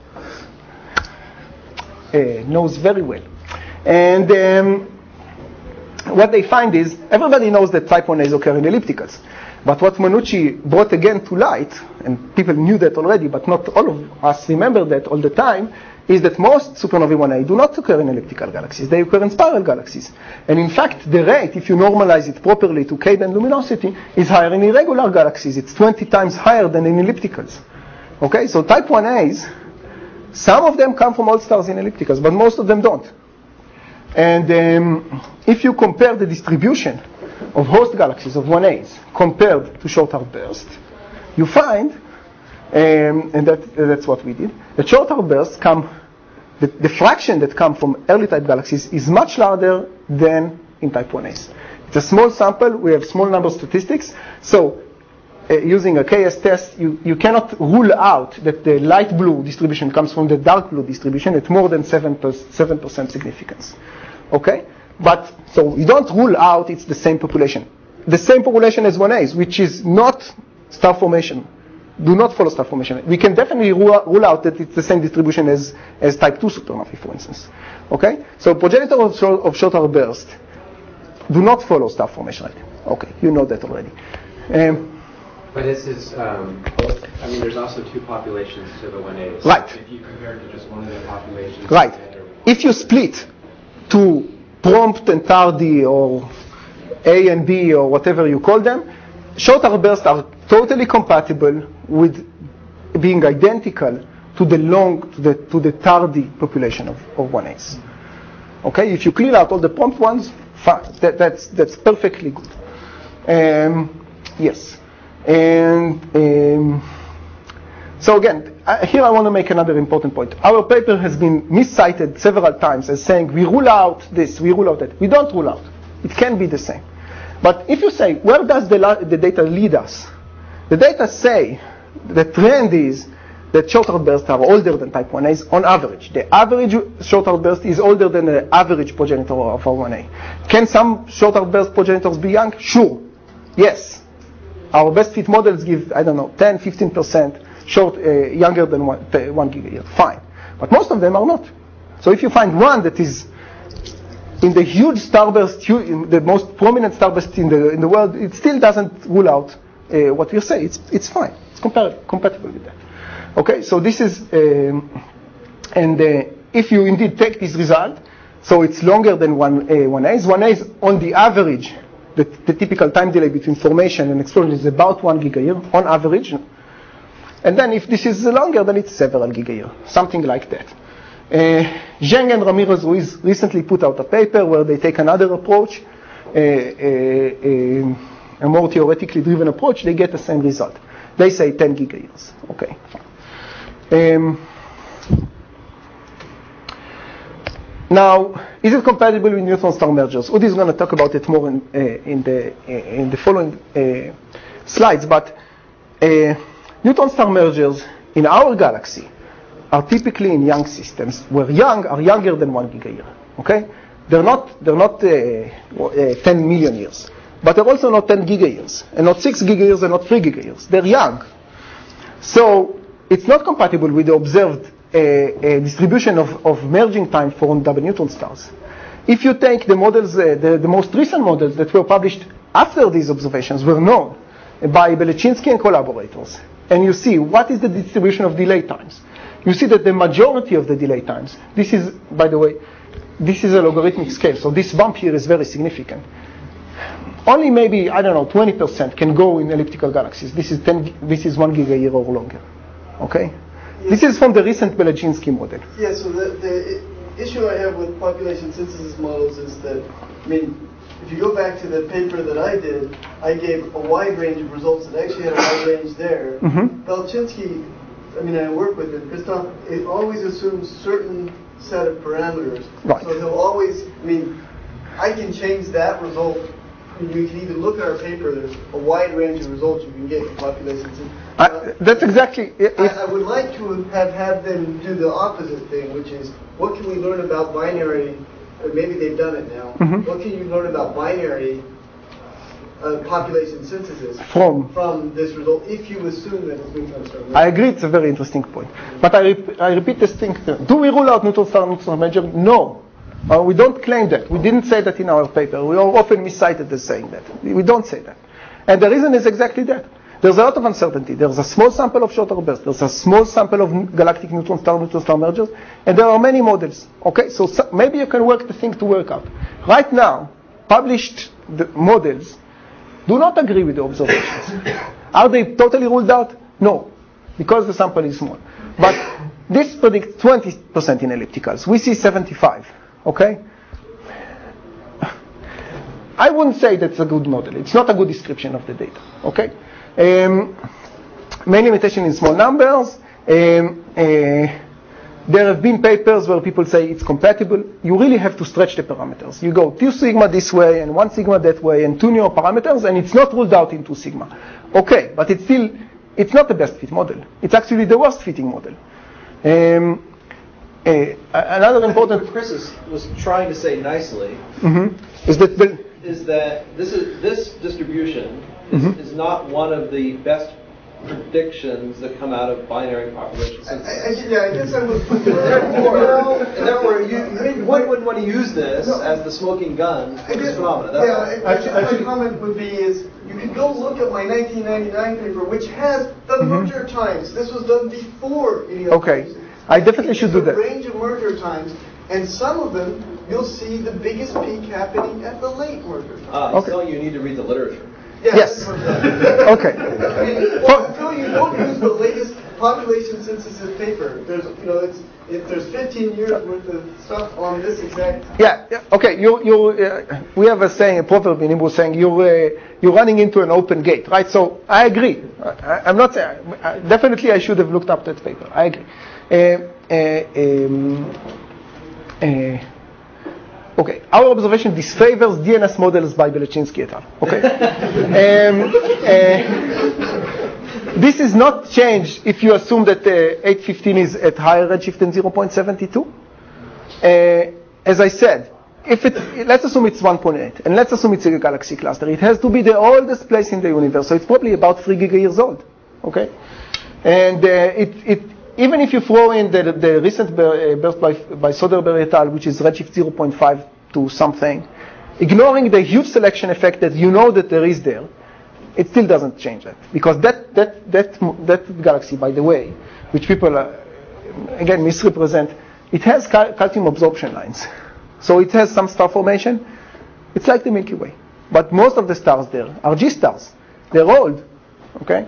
Uh, knows very well. And um, what they find is, everybody knows that type one A's occur in ellipticals. But what Manucci brought again to light, and people knew that already, but not all of us remember that all the time, is that most supernovae one A do not occur in elliptical galaxies. They occur in spiral galaxies. And in fact, the rate, if you normalize it properly to K-band luminosity, is higher in irregular galaxies. It's twenty times higher than in ellipticals. Okay, so type one A's, some of them come from old stars in ellipticals, but most of them don't. And um, if you compare the distribution of host galaxies of one A's compared to short-arc burst, you find, um, and that, that's what we did, that short-arc bursts come, the, the fraction that come from early type galaxies is much larger than in type one A's. It's a small sample, we have small number of statistics, so Uh, using a K S test, you, you cannot rule out that the light blue distribution comes from the dark blue distribution at more than seven percent significance. Okay? But, so you don't rule out it's the same population. The same population as one A's, which is not star formation. Do not follow star formation. We can definitely rule, rule out that it's the same distribution as, as type two supernovae, for instance. Okay? So progenitor of, short, of short-arc burst do not follow star formation. Right? Okay, you know that already. Um, But this is, um, I mean, there's also two populations to the one A's. Right. If you compare it to just one of the populations. Right. If you split to prompt and tardy or A and B or whatever you call them, short-arc bursts are totally compatible with being identical to the long, to the, to the tardy population of, of one A's. Okay, if you clear out all the prompt ones, fine. That, that's, that's perfectly good. Um, yes. And um, so again, I, here I want to make another important point. Our paper has been miscited several times as saying we rule out this, we rule out that. We don't rule out. It can be the same. But if you say, where does the, la- the data lead us? The data say the trend is that shorter bursts are older than type one A's on average. The average shorter burst is older than the average progenitor of R one A. Can some shorter burst progenitors be young? Sure. Yes. Our best fit models give, I don't know, ten, fifteen percent short, uh, younger than one, uh, one gigayear. Fine. But most of them are not. So if you find one that is in the huge starburst, in the most prominent starburst in the in the world, it still doesn't rule out uh, what we say. It's it's fine. It's compar- compatible with that. Okay, so this is, um, and uh, if you indeed take this result, so it's longer than one A. One A is one A is on the average. The, the typical time delay between formation and explosion is about one gigayear on average. And then if this is longer, then it's several gigayear, something like that. Uh, Zheng and Ramirez Ruiz recently put out a paper where they take another approach, uh, uh, uh, a more theoretically driven approach. They get the same result. They say ten gigayears. Okay. Um, now, is it compatible with neutron star mergers? Udi is going to talk about it more in, uh, in the uh, in the following uh, slides. But uh, neutron star mergers in our galaxy are typically in young systems, where young are younger than one gigayear. Okay, they're not they're not uh, uh, ten million years, but they're also not ten gigayears, and not six gigayears, and not three gigayears. They're young, so it's not compatible with the observed uh, uh, distribution of, of merging time for double neutron stars. If you take the models, uh, the, the most recent models that were published after these observations were known by Belechinsky and collaborators, and you see what is the distribution of delay times, you see that the majority of the delay times, this is, by the way, this is a logarithmic scale, so this bump here is very significant. Only maybe, I don't know, twenty percent can go in elliptical galaxies. This is ten, this is one gigayear or longer. Okay? Yeah. This is from the recent Belechinsky model. Yeah, so the, the issue I have with population synthesis models is that, I mean, if you go back to the paper that I did, I gave a wide range of results that actually had a wide range there. Mm-hmm. Belechinsky, I mean, I work with him. Christoph, it always assumes certain set of parameters. Right. So he'll always, I mean, I can change that result. You can even look at our paper. There's a wide range of results you can get in population synthesis. Uh, that's exactly. If, I, I would like to have had them do the opposite thing, which is what can we learn about binary, or maybe they've done it now. Mm-hmm. What can you learn about binary uh, population synthesis from from this result if you assume that it's neutron star? I agree, it's a very interesting point. But I, rep- I repeat this thing. Do we rule out neutron star neutron merger? No. Uh, we don't claim that. We didn't say that in our paper. We are often miscited as saying that. We don't say that. And the reason is exactly that. There's a lot of uncertainty. There's a small sample of shorter bursts. There's a small sample of galactic neutron star neutron star mergers. And there are many models. Okay, so, so maybe you can work the thing to work out. Right now, published the models do not agree with the observations. Are they totally ruled out? No, because the sample is small. But this predicts twenty percent in ellipticals. We see seventy-five. Okay? I wouldn't say that's a good model. It's not a good description of the data. Okay? Um, main limitation in small numbers. Um, uh, there have been papers where people say it's compatible. You really have to stretch the parameters. You go two sigma this way and one sigma that way and two neo parameters, and it's not ruled out in two sigma. Okay, but it's still, it's not the best fit model. It's actually the worst fitting model. Um, Uh, another important. What Chris is, was trying to say nicely mm-hmm. is that the, is that this is this distribution is, mm-hmm. is not one of the best predictions that come out of binary population synthesis. I, I, yeah, I guess I was. Therefore, and therefore, you, one wouldn't want to use this no, as the smoking gun for this phenomenon. That's yeah, I, actually, actually, my comment would be is you can go look at my nineteen ninety-nine paper, which has the mm-hmm. merger times. This was done before any of Okay. I definitely should do that. A range of merger times, and some of them you'll see the biggest peak happening at the late merger time. Ah, he's okay. telling you you need to read the literature. Yeah, yes. Okay. I mean, well, until you don't use the latest population synthesis paper, there's you know it's it, there's fifteen years worth of stuff on this exact. Yeah. yeah. Okay. You you uh, we have a saying, a proverb in Hebrew saying you're uh, you're running into an open gate, right? So I agree. I, I'm not saying I, definitely I should have looked up that paper. I agree. Uh, uh, um, uh, Okay, our observation disfavors D N S models by Belechinsky et al. Okay, um, uh, this is not changed if you assume that uh, eight fifteen is at higher redshift than zero point seven two. Uh, as I said, if it, let's assume it's one point eight, and let's assume it's a galaxy cluster. It has to be the oldest place in the universe, so it's probably about three giga years old. Okay, and uh, it it. Even if you throw in the, the recent burst by, by Soderberg et al., which is redshift zero point five to something, ignoring the huge selection effect that you know that there is there, it still doesn't change that. Because that, that, that, that galaxy, by the way, which people, uh, again, misrepresent, it has cal- calcium absorption lines. So it has some star formation. It's like the Milky Way. But most of the stars there are G stars. They're old. Okay?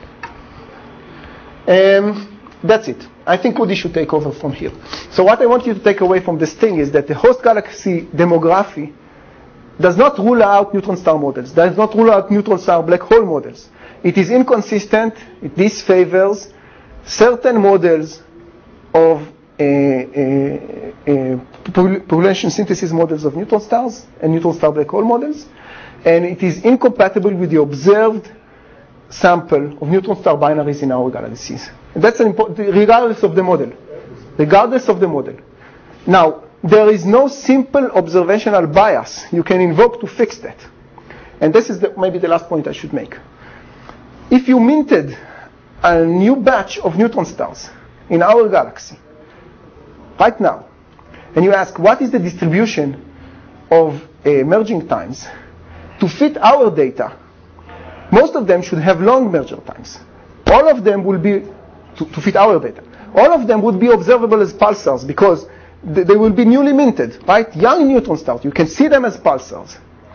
Um, That's it. I think Udi should take over from here. So what I want you to take away from this thing is that the host galaxy demography does not rule out neutron star models, does not rule out neutron star black hole models. It is inconsistent. It disfavors certain models of uh, uh, uh, population synthesis models of neutron stars and neutron star black hole models, and it is incompatible with the observed sample of neutron star binaries in our galaxies. And that's an important, regardless of the model. Regardless of the model. Now, there is no simple observational bias you can invoke to fix that. And this is the, maybe the last point I should make. If you minted a new batch of neutron stars in our galaxy, right now, and you ask what is the distribution of uh, merging times to fit our data, most of them should have long merger times. All of them will be, to, to fit our data, all of them would be observable as pulsars because th- they will be newly minted, right? Young neutron stars, you can see them as pulsars.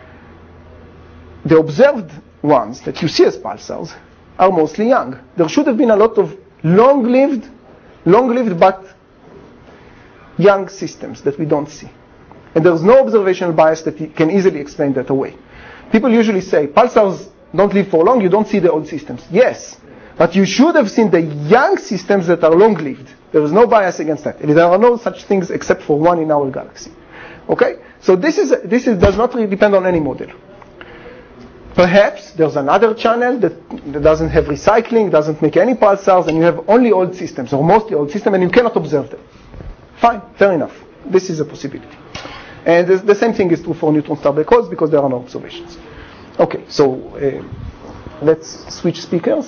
The observed ones that you see as pulsars are mostly young. There should have been a lot of long-lived, long-lived but young systems that we don't see. And there's no observational bias that can easily explain that away. People usually say, pulsars don't live for long, you don't see the old systems. Yes, but you should have seen the young systems that are long-lived. There is no bias against that. There are no such things except for one in our galaxy. Okay? So this is this is, does not really depend on any model. Perhaps there's another channel that, that doesn't have recycling, doesn't make any pulsars, and you have only old systems, or mostly old systems, and you cannot observe them. Fine, fair enough. This is a possibility. And the, the same thing is true for neutron star black holes because there are no observations. Okay, so uh, let's switch speakers.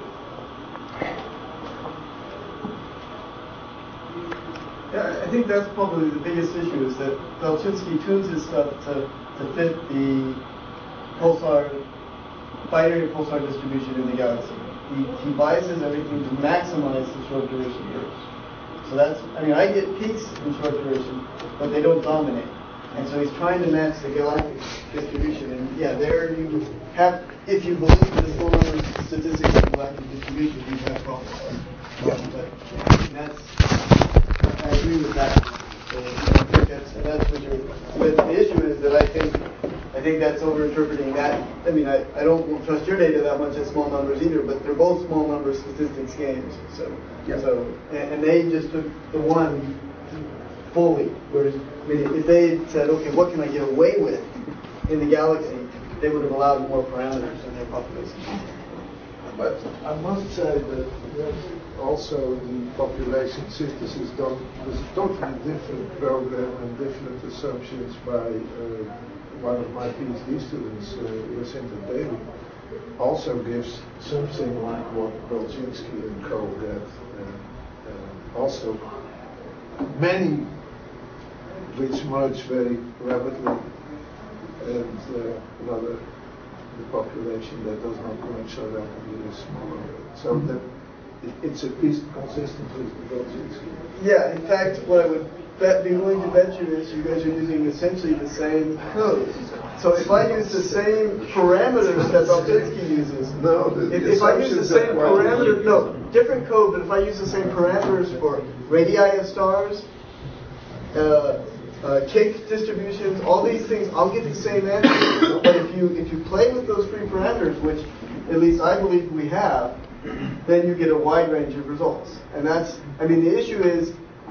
Yeah, I think that's probably the biggest issue is that Belechinsky tunes his stuff to, to fit the pulsar, binary pulsar distribution in the galaxy. He, he biases everything to maximize the short duration years. So that's, I mean, I get peaks in short duration, but they don't dominate. And so he's trying to match the galactic distribution. And yeah, there you have, if you believe in the small number of statistics of galactic distribution, you have problems. Yeah. But that's, I agree with that. So I think that's, and that's what you're, but the issue is that I think, I think that's overinterpreting that. I mean, I, I don't trust your data that much at small numbers either, but they're both small number statistics games. So, yeah. so and, and they just took the one fully. Whereas, I mean, if they had said, okay, what can I get away with in the galaxy, they would have allowed more parameters in their population. But I must say that also the population synthesis done with a totally different program and different assumptions by uh, one of my PhD students, uh, Jacinta Daly, also gives something like what Belechinsky and co get. Uh, uh, also, many which merge very rapidly, and uh, rather the population that does not merge so rapidly is smaller. So that it, it's at least consistent with the Belechinsky. Yeah, in fact, what I would bet, be willing to bet you is you guys are using essentially the same code. So if I use the same parameters that Belechinsky uses, no, the, if, the if I use the same parameters, no, different code, but if I use the same parameters for radii of stars, uh, uh, cake distributions, all these things, I'll get the same answer. But if you if you play with those three parameters, which at least I believe we have, then you get a wide range of results. And that's, I mean, the issue is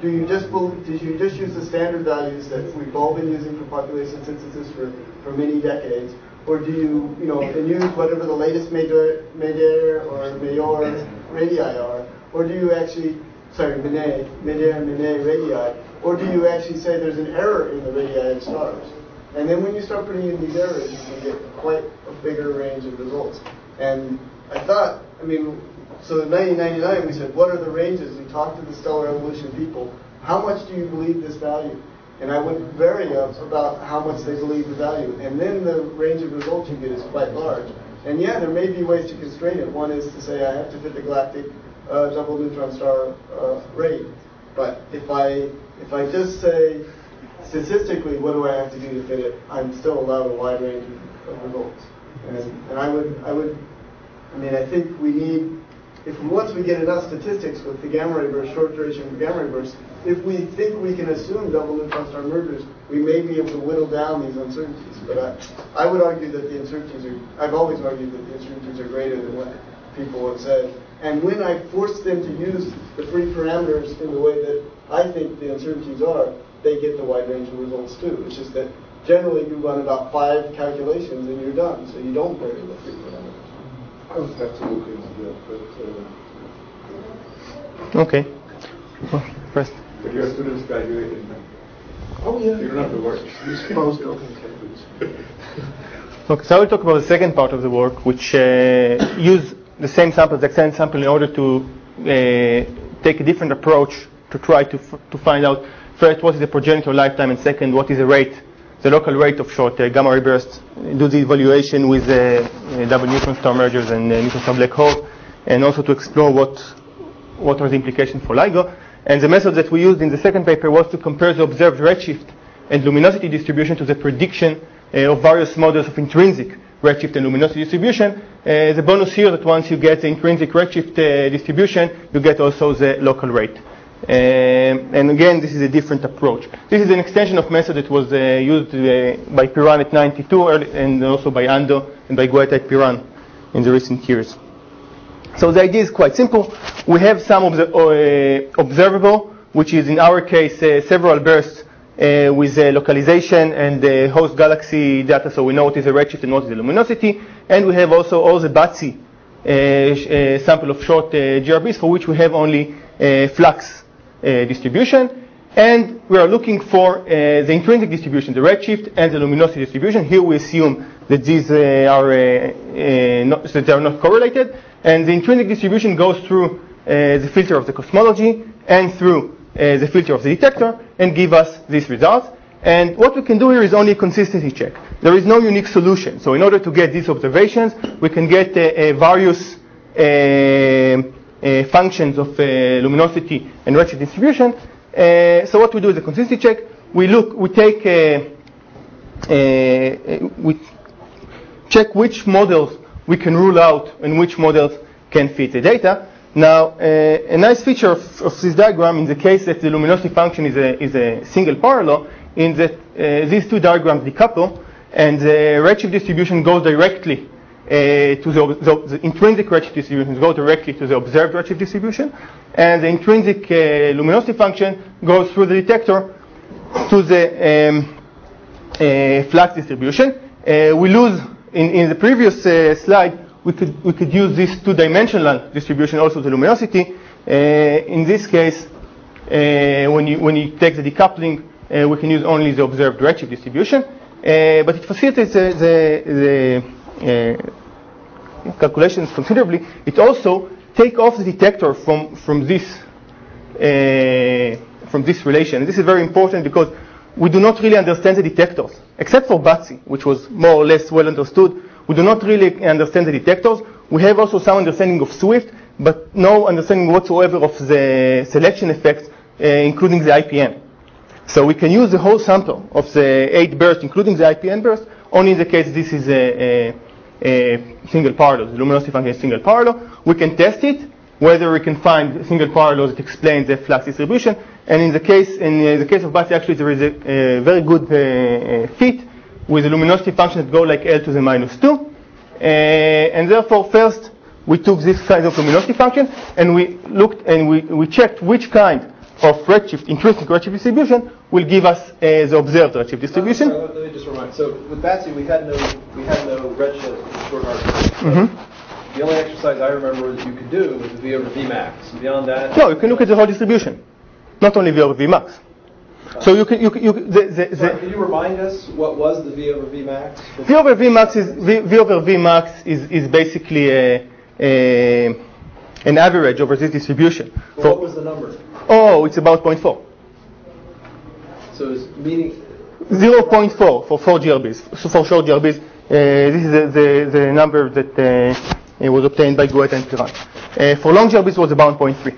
do you just did you just use the standard values that we've all been using for population synthesis for, for many decades, or do you you know and use whatever the latest Médère or Mayor radii are, or do you actually sorry Médère Médère and Médère radii, or do you actually say there's an error in the radii of stars? And then when you start putting in these errors, you can get quite a bigger range of results. And I thought, I mean, so in nineteen ninety-nine we said, what are the ranges? We talked to the stellar evolution people. How much do you believe this value? And I would vary up about how much they believe the value. And then the range of results you get is quite large. And yeah, there may be ways to constrain it. One is to say I have to fit the galactic uh, double neutron star uh, rate. But if I if I just say statistically, what do I have to do to fit it? I'm still allowed a wide range of, of results. And, and I would I would I mean I think we need, if once we get enough statistics with the gamma ray burst, short duration gamma ray burst, if we think we can assume double neutron star mergers, we may be able to whittle down these uncertainties. But I, I would argue that the uncertainties are, I've always argued that the uncertainties are greater than what people have said. And when I force them to use the free parameters in the way that I think the uncertainties are, they get the wide range of results too. It's just that generally you run about five calculations and you're done, so you don't vary the free parameters. I would have to look into that, but... Uh... Okay. Well, first. But your students graduated now. Oh yeah. You don't have to work. These postdoc in Cambridge. Okay, so I will talk about the second part of the work, which uh, use the same sample, the exact sample, in order to uh, take a different approach to try to f- to find out first what is the progenitor lifetime, and second what is the rate, the local rate of short uh, gamma ray bursts. Do the evaluation with uh, uh, double neutron star mergers and uh, neutron star black hole, and also to explore what what are the implications for LIGO. And the method that we used in the second paper was to compare the observed redshift and luminosity distribution to the prediction uh, of various models of intrinsic redshift and luminosity distribution. Uh, the bonus here that once you get the intrinsic redshift uh, distribution, you get also the local rate. Um, and again, this is a different approach. This is an extension of method that was uh, used uh, by Piran at ninety-two early, and also by Ando and by Goeta at Piran in the recent years. So the idea is quite simple. We have some obser- uh, observable, which is in our case uh, several bursts uh, with uh, localization and uh, host galaxy data, so we know what is the redshift and what is the luminosity. And we have also all the Batsy uh, sh- uh, sample of short uh, G R Bs, for which we have only uh, flux uh, distribution. And we are looking for uh, the intrinsic distribution, the redshift and the luminosity distribution. Here we assume that these uh, are uh, uh, not, that they are not correlated. And the intrinsic distribution goes through uh, the filter of the cosmology and through uh, the filter of the detector and give us these results. And what we can do here is only a consistency check. There is no unique solution. So in order to get these observations, we can get uh, uh, various uh, uh, functions of uh, luminosity and redshift distribution. Uh, so what we do is a consistency check. We look, we take, uh, uh, we check which models we can rule out and which models can fit the data. Now, uh, a nice feature of, of this diagram, in the case that the luminosity function is a, is a single parallel, in that uh, these two diagrams decouple, and the redshift distribution goes directly uh, to the, the, the intrinsic redshift distribution goes directly to the observed redshift distribution, and the intrinsic uh, luminosity function goes through the detector to the um, uh, flux distribution. Uh, we lose In, in the previous uh, slide, we could we could use this two-dimensional distribution also to luminosity. Uh, in this case, uh, when you when you take the decoupling, uh, we can use only the observed redshift distribution. Uh, but it facilitates uh, the the uh, calculations considerably. It also takes off the detector from from this uh, from this relation. And this is very important because we do not really understand the detectors, except for Batsy, which was more or less well understood. We do not really understand the detectors. We have also some understanding of Swift, but no understanding whatsoever of the selection effects, uh, including the I P N. So we can use the whole sample of the eight bursts, including the I P N burst, only in the case this is a, a, a single parallel. The luminosity function is single parallel. We can test it, whether we can find single parallels that explain the flux distribution. And in the case in uh, the case of Batsy, actually there is a, a very good uh, uh, fit with a luminosity function that go like L to the minus two. Uh, and therefore, first we took this kind of luminosity function and we looked and we, we checked which kind of redshift, intrinsic redshift distribution, will give us uh, the observed redshift distribution. Uh, let me just remind. So with BATSI, we had no we had no redshift short arc. So Mm-hmm. the only exercise I remember that you could do was the V over V max. Beyond that, no, you can look at the whole distribution, not only V over V max. So you can, you can, you can the, the, the Sorry, can you remind us what was the V over V max? V over V max is V, v over V max is, is basically a, a, an average over this distribution. Well, what was the number? Oh, it's about zero point four. So it's meaning zero point four for four G R Bs. So for short G R Bs, uh, this is the, the, the number that uh, was obtained by Goetta and Piran. Uh, for long G R Bs, it was about zero point three.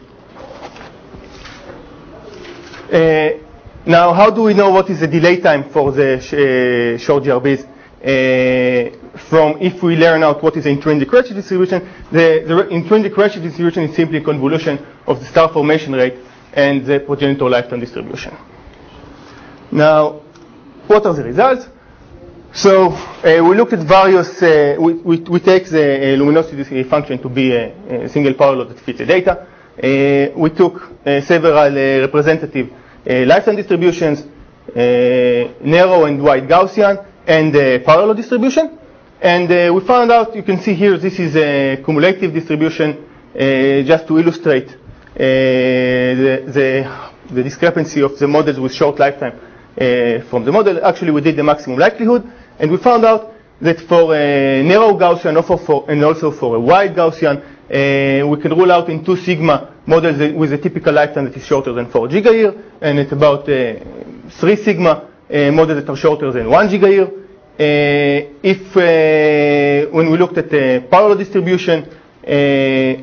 Uh, Now, how do we know what is the delay time for the sh uh, short G R Bs? Uh, from if we learn out what is the intrinsic redshift distribution, the, the intrinsic redshift distribution is simply a convolution of the star formation rate and the progenitor lifetime distribution. Now, what are the results? So uh, we looked at various, uh, we, we, we take the uh, luminosity function to be a, a single power law that fits the data. Uh, we took uh, several uh, representative Uh, lifetime distributions, uh, narrow and wide Gaussian, and uh, power law distribution. And uh, we found out, you can see here, this is a cumulative distribution, uh, just to illustrate uh, the, the, the discrepancy of the models with short lifetime uh, from the model. Actually, we did the maximum likelihood, and we found out that for a narrow Gaussian also for, and also for a wide Gaussian, uh, we can rule out in two sigma models with a typical lifetime that is shorter than four gigayear, and it's about uh, three sigma uh, models that are shorter than one gigayear. Uh, if uh, when we looked at the power law distribution, uh,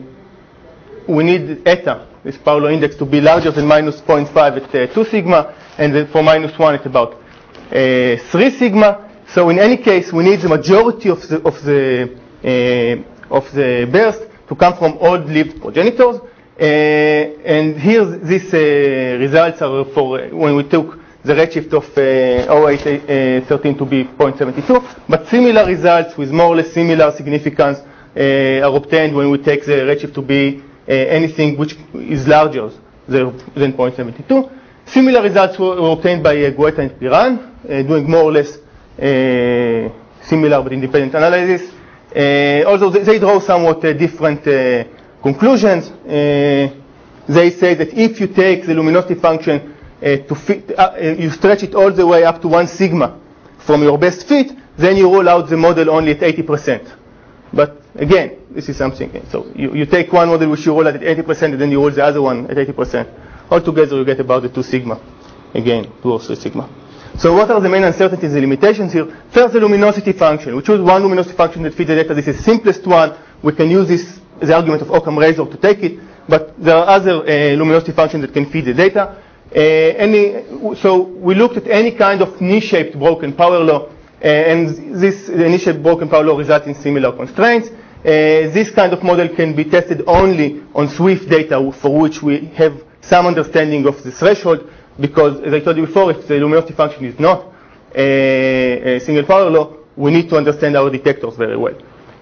we need eta, this power law index, to be larger than minus zero point five at uh, two sigma, and then for minus one at about uh, three sigma. So in any case, we need the majority of the of the uh, of the burst to come from odd-lived progenitors. Uh, and here, these uh, results are for uh, when we took the redshift of uh, zero eight thirteen to be zero point seven two, but similar results with more or less similar significance uh, are obtained when we take the redshift to be uh, anything which is larger than zero point seven two. Similar results were, were obtained by uh, Goetta and Piran, uh, doing more or less uh, similar but independent analysis. Uh, although they, they draw somewhat uh, different uh, conclusions. Uh, they say that if you take the luminosity function uh, to fit, uh, you stretch it all the way up to one sigma from your best fit, then you roll out the model only at eighty percent. But again, this is something. So you, you take one model which you roll out at eighty percent, and then you roll the other one at eighty percent. Altogether, you get about the two sigma. Again, two or three sigma. So what are the main uncertainties and limitations here? First, the luminosity function. We choose one luminosity function that fits the data. This is the simplest one. We can use this, the argument of Occam-Razor, to take it. But there are other uh, luminosity functions that can feed the data. Uh, any, so we looked at any kind of knee-shaped broken power law, uh, and this the knee-shaped broken power law results in similar constraints. Uh, this kind of model can be tested only on Swift data, for which we have some understanding of the threshold, because, as I told you before, if the luminosity function is not a, a single power law, we need to understand our detectors very well.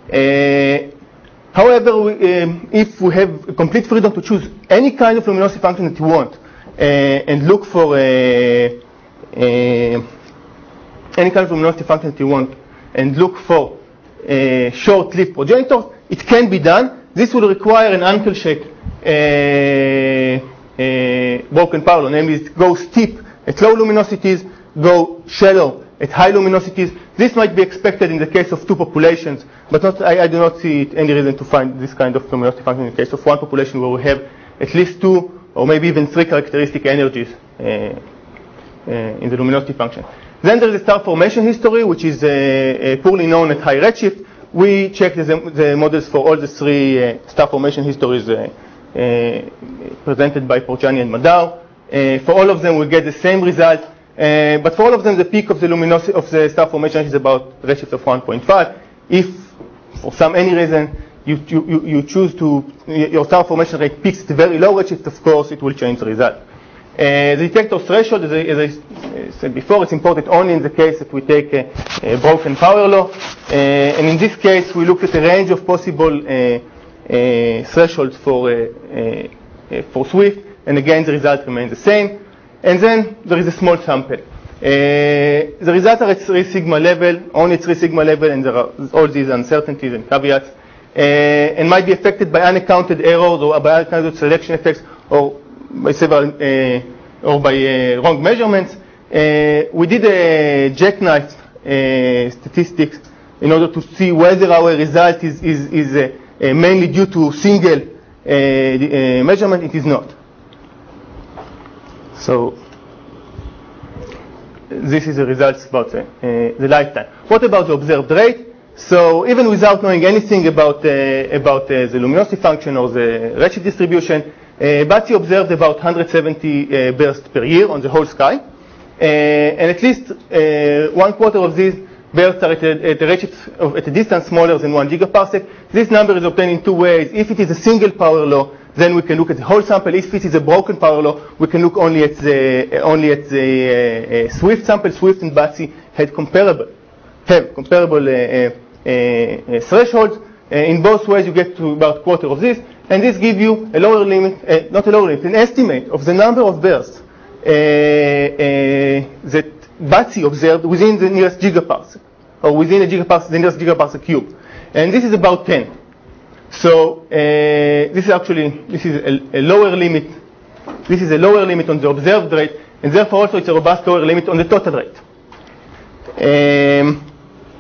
Uh, however, we, um, if we have complete freedom to choose any kind of luminosity function that you want, uh, and look for a, a, any kind of luminosity function that you want, and look for a short-lived progenitors, it can be done. This will require an uncle-shaped uh, Uh, broken power law, namely it goes steep at low luminosities, go shallow at high luminosities. This might be expected in the case of two populations, but not, I, I do not see it, any reason to find this kind of luminosity function in the case of one population where we have at least two or maybe even three characteristic energies uh, uh, in the luminosity function. Then there is a star formation history, which is uh, uh, poorly known at high redshift. We checked the, the models for all the three uh, star formation histories uh, Uh, presented by Porciani and Madar. Uh, for all of them, we get the same result, uh, but for all of them, the peak of the luminosity of the star formation is about redshift of one point five. If, for some any reason, you, you, you choose to, your star formation rate peaks at a very low redshift, of course, it will change the result. Uh, the detector threshold, as I, as I said before, it's important only in the case that we take a, a broken power law, uh, and in this case, we look at a range of possible uh, Uh, thresholds for uh, uh, for Swift, and again the result remains the same. And then there is a small sample. Uh, the results are at three sigma level, only three sigma level, and there are all these uncertainties and caveats, uh, and might be affected by unaccounted errors or by unaccounted selection effects or by several uh, or by uh, wrong measurements. Uh, we did a jackknife uh, statistics in order to see whether our result is, is, is uh, uh, mainly due to single uh, uh, measurement. It is not. So this is the results about uh, uh, the lifetime. What about the observed rate? So even without knowing anything about, uh, about uh, the luminosity function or the redshift distribution, uh, Batzi observed about one hundred seventy uh, bursts per year on the whole sky. Uh, and at least uh, one quarter of these bursts are at a, at a redshift of, at a distance smaller than one gigaparsec. This number is obtained in two ways. If it is a single power law, then we can look at the whole sample. If it is a broken power law, we can look only at the uh, only at the uh, uh, Swift sample. Swift and Batzi had comparable have comparable uh, uh, uh, thresholds. Uh, in both ways, you get to about a quarter of this, and this gives you a lower limit, uh, not a lower limit, an estimate of the number of bursts uh, uh, that Batzi observed within the nearest gigaparsec, or within a gigaparsec, the nearest gigaparsec cube, and this is about ten. So uh, this is actually this is a, a lower limit. This is a lower limit on the observed rate, and therefore also it's a robust lower limit on the total rate. Um,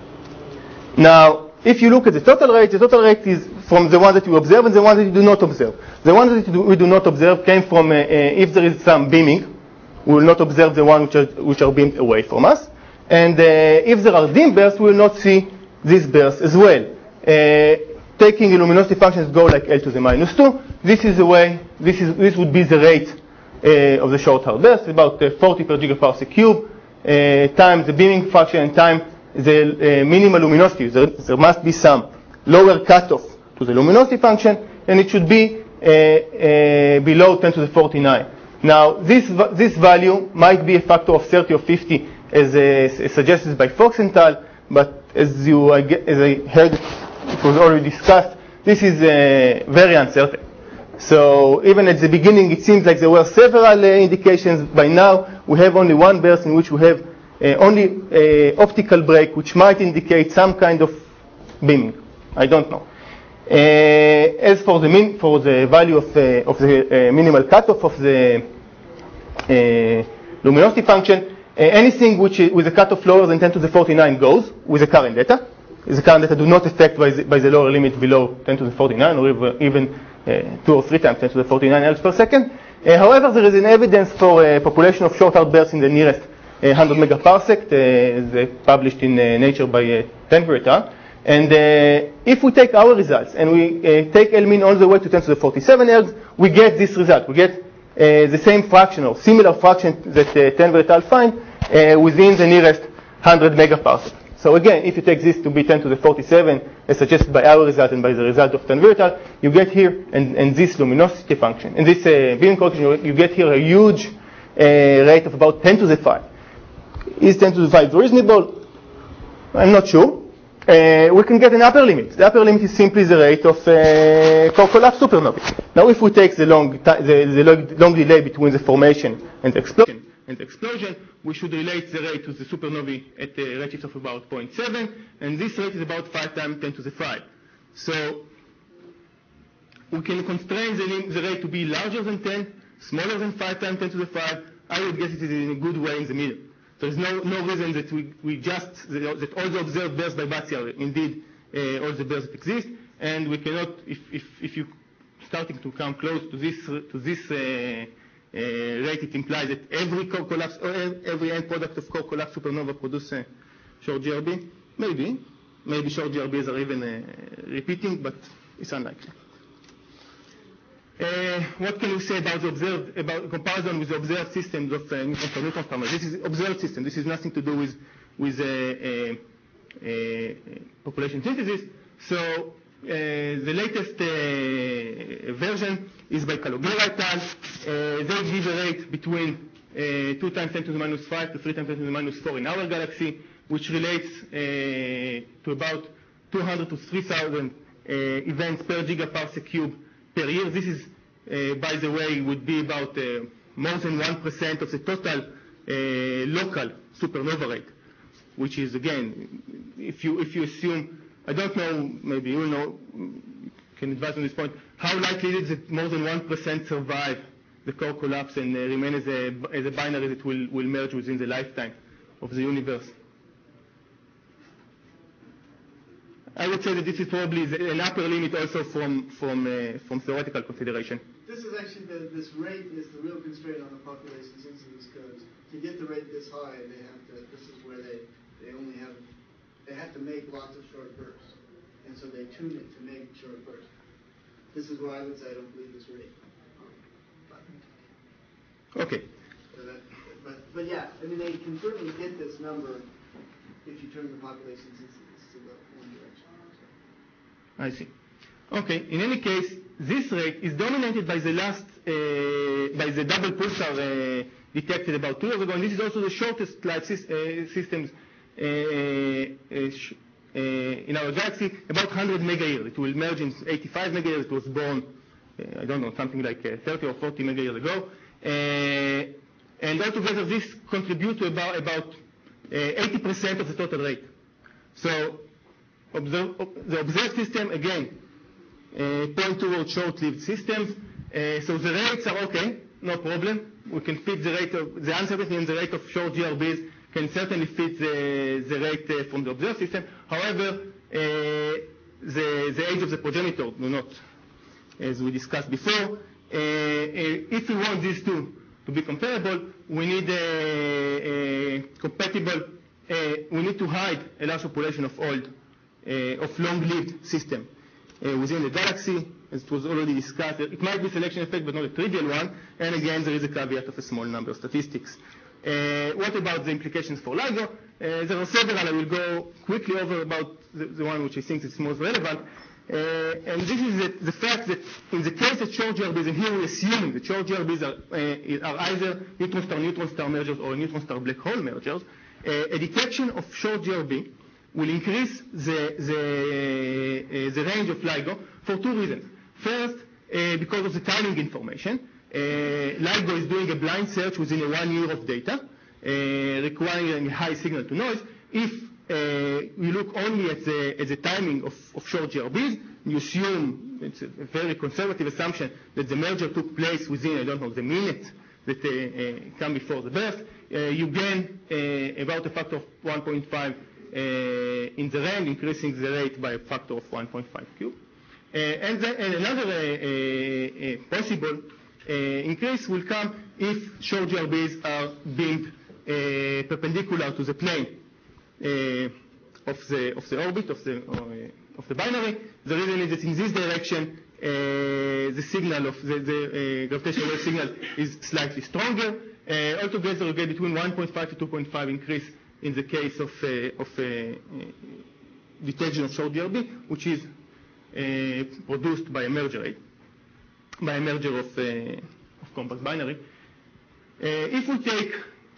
now, if you look at the total rate, the total rate is from the one that you observe and the one that you do not observe. The one that we do not observe came from uh, uh, if there is some beaming, we will not observe the ones which are, which are beamed away from us. And uh, if there are dim bursts, we will not see these bursts as well. Uh, taking a luminosity function that go like L to the minus two, this is the way, this, is, this would be the rate uh, of the short hard burst, about uh, forty per gigaparsec cube, uh, times the beaming function and time the uh, minimal luminosity. There, there must be some lower cutoff to the luminosity function, and it should be uh, uh, below ten to the forty-nine. Now, this this value might be a factor of thirty or fifty, as, uh, as suggested by Fox and al. But as you, I get, as I heard, it was already discussed. This is uh, very uncertain. So even at the beginning, it seems like there were several uh, indications. By now, we have only one burst in which we have uh, only uh, optical break, which might indicate some kind of beaming. I don't know. Uh, as for the min for the value of, uh, of the uh, minimal cutoff of the uh, luminosity function, uh, anything which is with a cutoff lower than ten to the forty-nine goes with the current data. The current data do not affect by the, by the lower limit below ten to the forty-nine, or even uh, two or three times ten to the forty-nine ergs per second. Uh, however, there is an evidence for a population of short hard bursts in the nearest uh, one hundred megaparsec, uh, published in uh, Nature by uh, Tenver et al. And uh, if we take our results and we uh, take L min all the way to ten to the forty-seven ergs, we get this result. We get uh, the same fraction or similar fraction that uh, Tenver et al. Find uh, within the nearest one hundred megaparsec. So again, if you take this to be ten to the forty-seven, as suggested by our result and by the result of Tenver et al., you get here, and, and this luminosity function, and this uh, beam coefficient, you get here a huge uh, rate of about ten to the five. Is ten to the five reasonable? I'm not sure. Uh, we can get an upper limit. The upper limit is simply the rate of uh, core collapse supernovae. Now, if we take the long, the, the long, long delay between the formation and the explosion, and the explosion, we should relate the rate to the supernovae at a redshift of about zero point seven, and this rate is about five times ten to the five. So we can constrain the, the rate to be larger than ten, smaller than five times ten to the five. I would guess it is in a good way in the middle. There's no, no reason that we, we just, that all the observed bursts by Batzi are indeed uh, all the bursts that exist, and we cannot, if, if, if you starting to come close to this, to this uh, uh, rate, it implies that every core collapse, or every end product of core collapse supernova produce uh, short G R B. Maybe. Maybe short G R Bs are even uh, repeating, but it's unlikely. Uh, what can we say about the observed, about comparison with the observed systems of uh, Newton Newton standard? This is observed system. This is nothing to do with with uh, uh, uh, population synthesis. So uh, the latest uh, version is by Calogero et al. Uh, they give a rate between uh, two times ten to the minus five to three times ten to the minus four in our galaxy, which relates uh, to about two hundred to three thousand uh, events per gigaparsec cube per year. This is uh, by the way, would be about uh, more than one percent of the total uh, local supernova rate, which is, again, if you, if you assume, I don't know, maybe you know, can advise on this point, how likely is it that more than one percent survive the core collapse and uh, remain as a, as a binary that will, will merge within the lifetime of the universe? I would say that this is probably an upper limit also from, from, uh, from theoretical consideration. This is actually, the, this rate is the real constraint on the population synthesis, because to get the rate this high, they have to, this is where they, they only have, they have to make lots of short bursts. And so they tune it to make short bursts. This is why I would say I don't believe this rate. Okay. So that, but, but yeah, I mean, they can certainly get this number if you turn the population synthesis to the one direction. So. I see. Okay. In any case, this rate is dominated by the last, uh, by the double pulsar uh, detected about two years ago, and this is also the shortest life sy- uh, systems uh, uh, sh- uh, in our galaxy, about one hundred megayears. It will merge in eighty-five megayears. It was born, uh, I don't know, something like uh, thirty or forty megayears ago. Uh, and altogether, this contributes to about, about uh, eighty percent of the total rate. So, observe, the observed system, again, uh, point towards short-lived systems. Uh, so the rates are okay, no problem. We can fit the rate of, the uncertainty and the rate of short G R Bs can certainly fit the, the rate uh, from the observed system. However, uh, the, the age of the progenitor do not, as we discussed before. Uh, uh, if we want these two to be comparable, we need a, a compatible, uh, we need to hide a large population of old, uh, of long-lived system uh, within the galaxy, as it was already discussed. It might be selection effect, but not a trivial one. And again, there is a caveat of a small number of statistics. Uh, what about the implications for LIGO? Uh, there are several. I will go quickly over about the, the one which I think is most relevant. Uh, and this is the, the fact that in the case that short G R Bs, and here we're assuming that short G R Bs are, uh, are either neutron star-neutron star mergers or neutron star-black hole mergers, uh, a detection of short G R B will increase the, the, uh, the range of LIGO for two reasons. First, uh, because of the timing information. Uh, LIGO is doing a blind search within a one year of data, uh, requiring a high signal to noise. If uh, we look only at the, at the timing of, of short G R Bs, you assume, it's a very conservative assumption, that the merger took place within, I don't know, the minute that uh, uh, come before the birth, uh, you gain uh, about a factor of one point five uh, in the range, increasing the rate by a factor of one point five cube. Uh, and, the, and another uh, uh, uh, possible uh, increase will come if short G R Bs are beamed uh, perpendicular to the plane uh, of the of the orbit of the uh, of the binary. The reason is that in this direction uh, the signal of the, the uh, gravitational wave signal is slightly stronger. Uh, altogether, you get between one point five to two point five increase in the case of uh, of uh, uh, detection of short G R B, which is Uh, produced by a merger rate, by a merger of, uh, of compact binary. Uh, if we take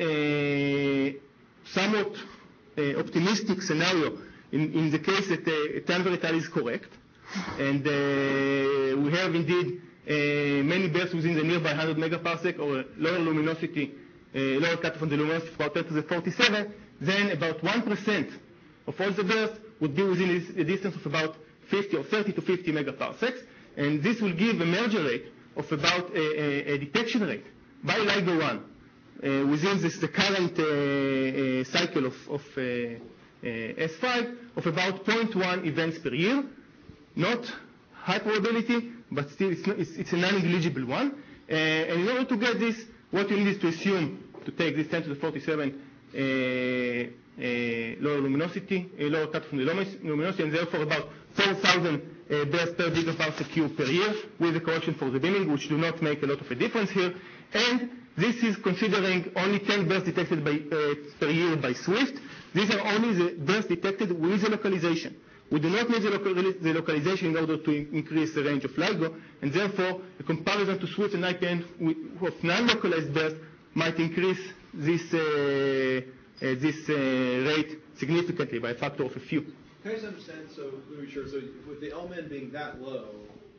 a somewhat uh, optimistic scenario in, in the case that uh, time varietal is correct, and uh, we have indeed uh, many bursts within the nearby one hundred megaparsec or lower luminosity, uh, lower cutoff on the luminosity of about ten to the forty-seven, then about one percent of all the bursts would be within a distance of about fifty or thirty to fifty megaparsecs, and this will give a merger rate of about a, a, a detection rate by LIGO one uh, within this, the current uh, uh, cycle of, of uh, uh, S five of about zero point one events per year. Not high probability, but still it's, not, it's, it's a non-negligible one. Uh, and in order to get this, what you need is to assume, to take this ten to the forty-seven uh, uh, lower luminosity, uh, lower cut from the luminosity, and therefore about four thousand uh, bursts per gigaparsec cube per year, with a correction for the beaming, which do not make a lot of a difference here. And this is considering only ten bursts detected by, uh, per year by Swift. These are only the bursts detected with the localization. We do not need the, local, the localization in order to in increase the range of LIGO, and therefore a comparison to Swift and I P N of non-localized bursts might increase this, uh, uh, this uh, rate significantly by a factor of a few. Can I just understand, so let me be sure, so with the L M N being that low,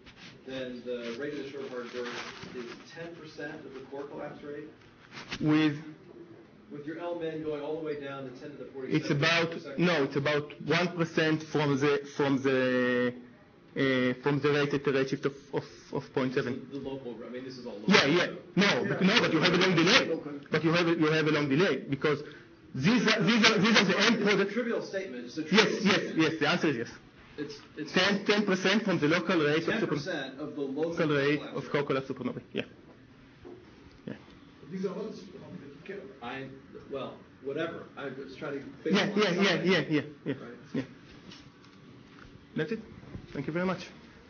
then the rate of the short hard burst is ten percent of the core collapse rate? With With your L min going all the way down to ten to the forty-seven. It's about no, it's about one percent from the from the uh, from the rate at the redshift of of, of zero point seven. The local, I mean, this is all local. Yeah, yeah. No, but, no, but you have a long delay. But you have a, you have a long delay because these are these are these are the end products. It's a trivial statement. It's a trivial yes, statement. yes, yes. The answer is yes. It's it's ten percent from the local rate ten of percent of the local, local rate collapse of core collapse supernovae. Yeah. Yeah. These are all supernovae. I well, whatever. I was trying to. Yeah, yeah, yeah, yeah, yeah, yeah, right. yeah. That's it. Thank you very much.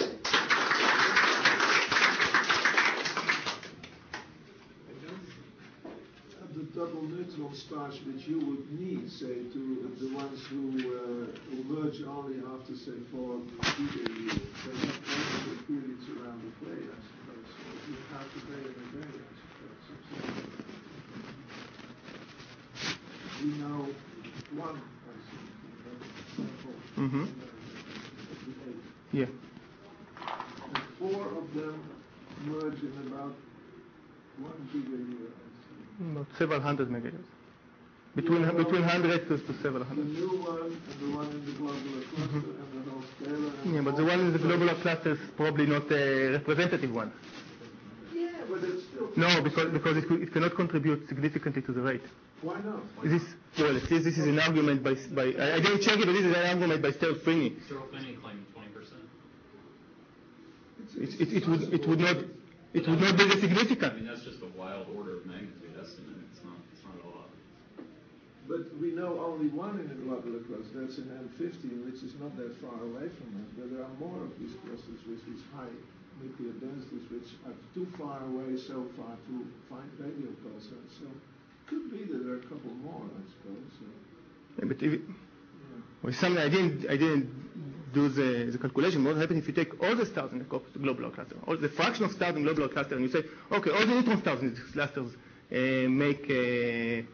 The double neutron stars which you would need, say, to the ones who uh, emerge only after, say, four gigayears, they have also periods around the play, I suppose. So you have to day and a day, I suppose. We know one, I think, Mm-hmm. Yeah. And four of them merge in about one gigayear, I think. About several hundred megayears. Between yeah, well, between hundreds to, to several hundred. The new one and the one in the globular cluster mm-hmm. and the whole scalar. Yeah, but the one in the globular cluster is probably not a representative one. Yeah, but it's still. No, because because it, it cannot contribute significantly to the rate. Why not? Why this not? Well, at least this is an argument by by I, I didn't check it, but this is an argument by Sterl Finney. Sterl Finney claimed twenty percent. It, it, it would it would not it would not be the significant. I mean, that's just a wild order of magnitude estimate. It's not it's not a lot. But we know only one in the globular cluster. That's in M fifteen, which is not that far away from us. But there are more of these clusters with these high nuclear densities, which are too far away so far to find radio pulsars. So it could be that there are a couple more, I suppose. So. Yeah, but if it, yeah. Well, something I didn't I didn't do the, the calculation. What happens if you take all the stars in the globular cluster, all the fraction of stars in the globular cluster, and you say, okay, all the neutron stars in these clusters uh, make uh,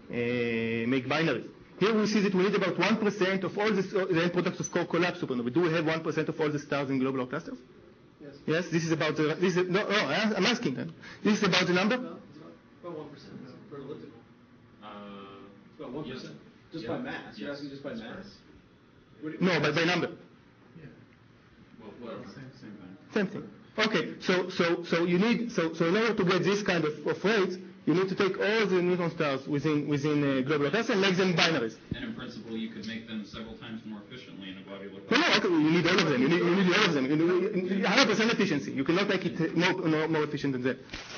uh, make binaries. Here we see that we need about one percent of all the, the end products of core collapse supernovae. Do we have one percent of all the stars in globular clusters? Yes. Yes. This is about the. This is no. No. I'm asking. Them. This is about the number. No, it's not. About one percent. It's for elliptical. Uh, it's about one percent. Just yeah. by mass. You're yes. asking just by mass. What, no, by by number. Yeah. Well, whatever. Same, same thing. Same thing. Okay. So so so you need so so in order to get this kind of, of rates, you need to take all the neutron stars within within a globular cluster and make them binaries. And in principle, you could make them several times more efficiently in a globular cluster. No, no, okay, you need all of them. You need, you need all of them. You need one hundred percent efficiency. You cannot make it more, more, more efficient than that.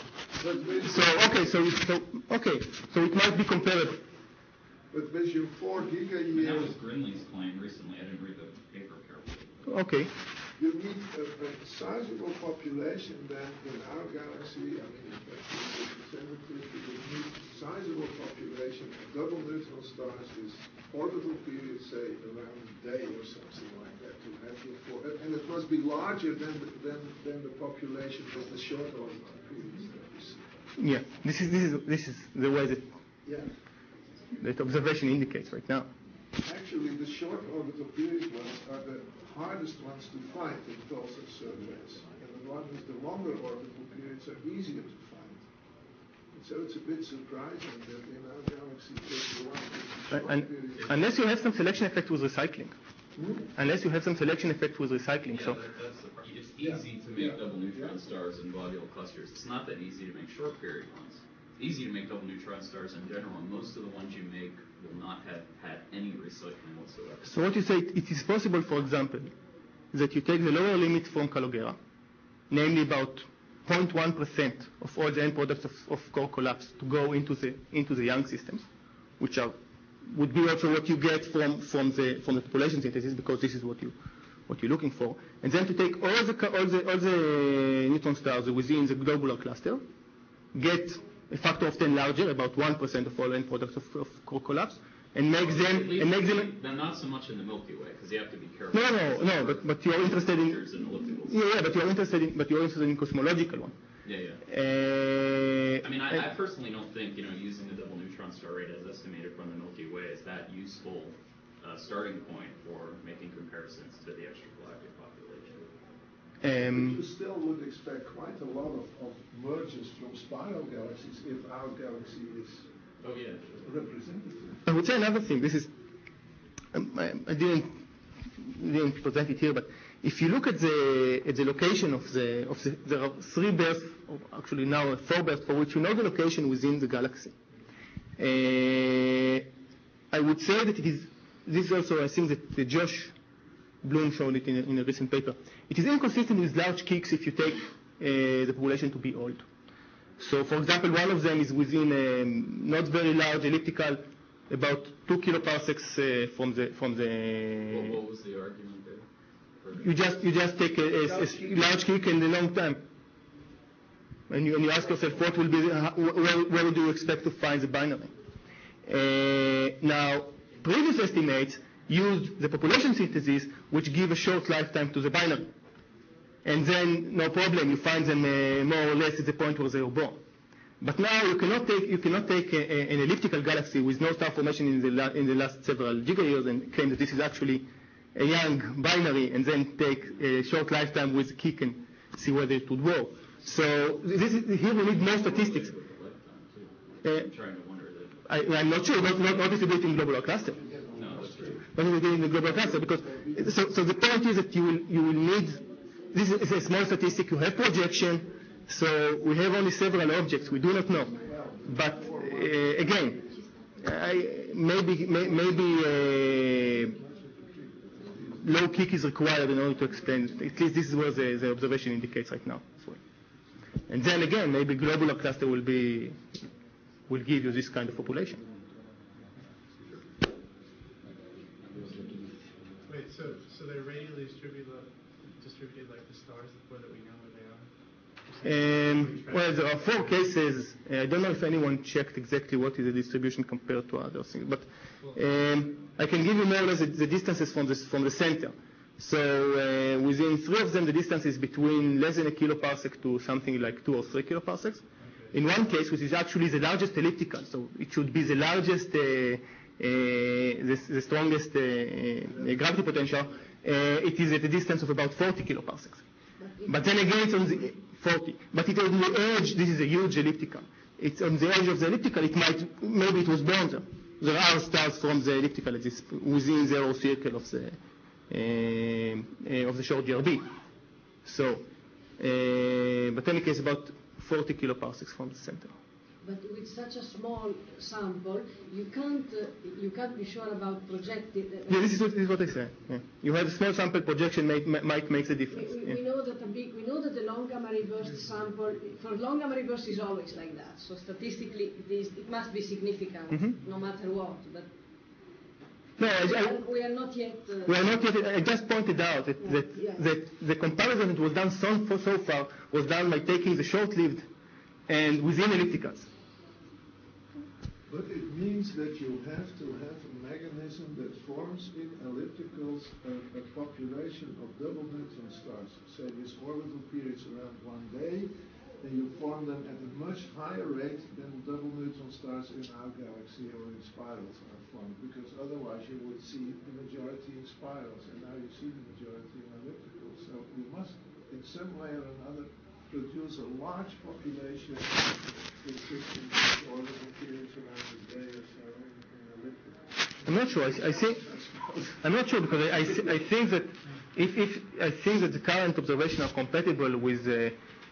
So okay, so, so okay, so it might be comparable. But with your four giga years. That was Grinley's claim recently. I didn't read the paper carefully. Okay. You need a, a sizable population then in our galaxy. I mean, you need sizable population of double neutron stars with orbital periods, say, around a day or something like that, to have your four. And it must be larger than the, than, than the population with the short orbital periods that we see. Yeah, this is this is this is the way that. Yeah. That observation indicates right now. Actually, the short orbital period ones are the hardest ones to find in pulsar surveys, and the ones with the longer orbital periods are easier to find. And so it's a bit surprising that in our galaxy, the one with the short and, period. Unless you have some selection effect with recycling. Hmm? Unless you have some selection effect with recycling. Yeah, so that, that's the part. It's easy yeah. to make yeah. double neutron yeah. stars in globular clusters. It's not that easy to make short period ones. It's easy to make double neutron stars in general, and most of the ones you make will not have had any recycling whatsoever. So what you say, it is possible, for example, that you take the lower limit from Calogera, namely about zero point one percent of all the end products of, of core collapse to go into the into the Young systems, which are would be also what you get from, from the from the population synthesis, because this is what you what you're looking for, and then to take all the all the all the neutron stars within the globular cluster, get a factor of ten larger, about one percent of all end products of, of core collapse, and make well, them and make them. Then not so much in the Milky Way, because you have to be careful. No, no, no. But but you're interested in. Yeah, yeah. But you're interested in. But you're interested in cosmological one. Yeah, yeah. Uh, I mean, I, I personally don't think you know using the double neutron star rate as estimated from the Milky Way is that useful uh, starting point for making comparisons to the extragalactic population. you still would expect quite a lot of, of mergers from spiral galaxies if our galaxy is oh, yeah, sure. representative. I would say another thing. This is um, I, I didn't didn't present it here, but if you look at the at the location of the of the there are three bursts, or actually now four bursts, for which you know the location within the galaxy. Uh, I would say that it is. This also, I think that uh, Josh Bloom showed it in a, in a recent paper. It is inconsistent with large kicks if you take uh, the population to be old. So, for example, one of them is within a not very large elliptical, about two kiloparsecs uh, from the from the. What, what was the argument there? You just you just take a, a, a large kick in a long time, and you, and you ask yourself what will be uh, where, where do you expect to find the binary? Uh, now, previous estimates used the population synthesis, which give a short lifetime to the binary. And then, no problem, you find them uh, more or less at the point where they were born. But now you cannot take, you cannot take a, a, an elliptical galaxy with no star formation in the, la, in the last several gigayears and claim that this is actually a young binary and then take a short lifetime with a kick and see whether it would work. So this is, here we need more statistics. Uh, I, I'm not sure, not, not, not distributing in globular cluster. No, that's true. Not distributing in the globular cluster, because, so, so the point is that you will, you will need, this is a small statistic, you have projection, so we have only several objects, we do not know. But, uh, again, I, maybe, may, maybe, uh, low kick is required in order to explain, at least this is what the, the observation indicates right now as well. And then again, maybe globular cluster will be, will give you this kind of population. Wait, so so they're radially distributed, distributed like the stars before that we know where they are? Um, well, there are four cases. Uh, I don't know if anyone checked exactly what is the distribution compared to other things, but um, I can give you more or less the, the distances from the, from the center. So uh, within three of them, the distance is between less than a kiloparsec to something like two or three kiloparsecs. In one case, which is actually the largest elliptical, so it should be the largest, uh, uh, the, the strongest uh, uh, gravity potential, uh, it is at a distance of about forty kiloparsecs. But then again, it's on the forty. But it on the edge, this is a huge elliptical. It's on the edge of the elliptical, it might, maybe it was born there. There are stars from the elliptical, it is within zero circle of the, uh, uh, of the short G R B. So, uh, but in any case, about forty kiloparsecs from the center. But with such a small sample, you can't uh, you can't be sure about projected. Uh, yeah, this is what, this is what I said. Yeah. You have a small sample projection might might make a difference. We, we, yeah. we know that a big, we know that the long gamma reversed sample for long gamma reversed is always like that. So statistically, it, is, it must be significant mm-hmm. no matter what. But no, I, we, I, are, we are not yet. Uh, we are not yet. I just pointed out that yeah, that, yeah. that the comparison that was done so, so far was done by taking the short-lived and within ellipticals. But it means that you have to have a mechanism that forms in ellipticals a, a population of double neutron stars. Say this orbital periods around one day, and you form them at a much higher rate than double neutron stars in our galaxy or in spirals are formed, because otherwise you would see the majority in spirals, and now you see the majority in ellipticals. So we must, in some way or another, produce a large population consisting of orbital periods around a day or so in, in ellipticals. I'm not sure. I, I think I'm not sure because I, I, I think that if, if I think that the current observations are compatible with uh,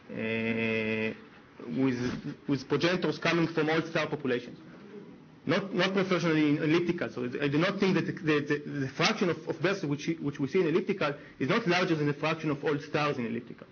uh, with with progenitors coming from all star populations, not not professionally in elliptical. So I do not think that the, the, the, the fraction of, of bursts which which we see in elliptical is not larger than the fraction of all stars in elliptical.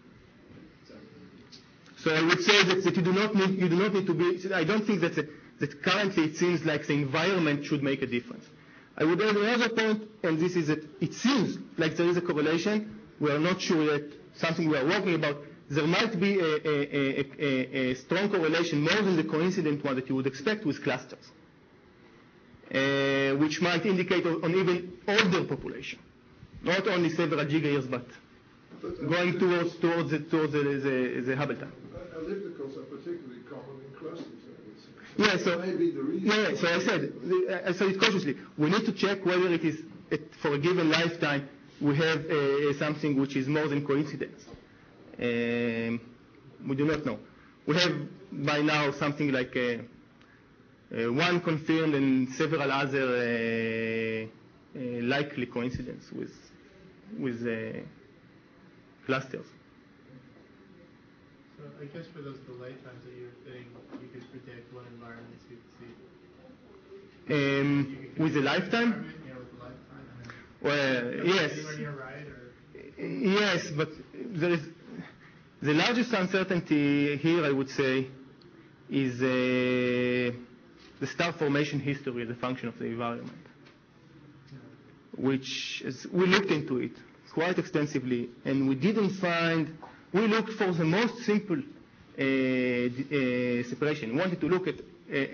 So I would say that, that you do not need you do not need to be. I don't think that the, that currently it seems like the environment should make a difference. I would add another point, and this is that it seems like there is a correlation. We are not sure yet. Something we are working about. There might be a, a, a, a strong correlation, more than the coincident one that you would expect with clusters, uh, which might indicate on even older population, not only several gigayears, but, but going towards towards the, towards the, the, the Hubble time. Ellipticals are particularly common in clusters. Yeah, so that may be the reason. Yeah, so I said I said it cautiously. We need to check whether it is it, for a given lifetime we have uh, something which is more than coincidence. Um, we do not know. We have by now something like uh, uh, one confirmed and several other uh, uh, likely coincidence with with uh, clusters. So I guess for those delay times that you were saying, you could predict what environments you'd see. Um, with the lifetime? Yeah, with the lifetime. Well, yes. Anywhere near right, or? Yes, but there is the largest uncertainty here, I would say, is uh, the star formation history as a function of the environment, which is, we looked into it quite extensively, and we didn't find. We looked for the most simple uh, uh, separation. We wanted to look at uh,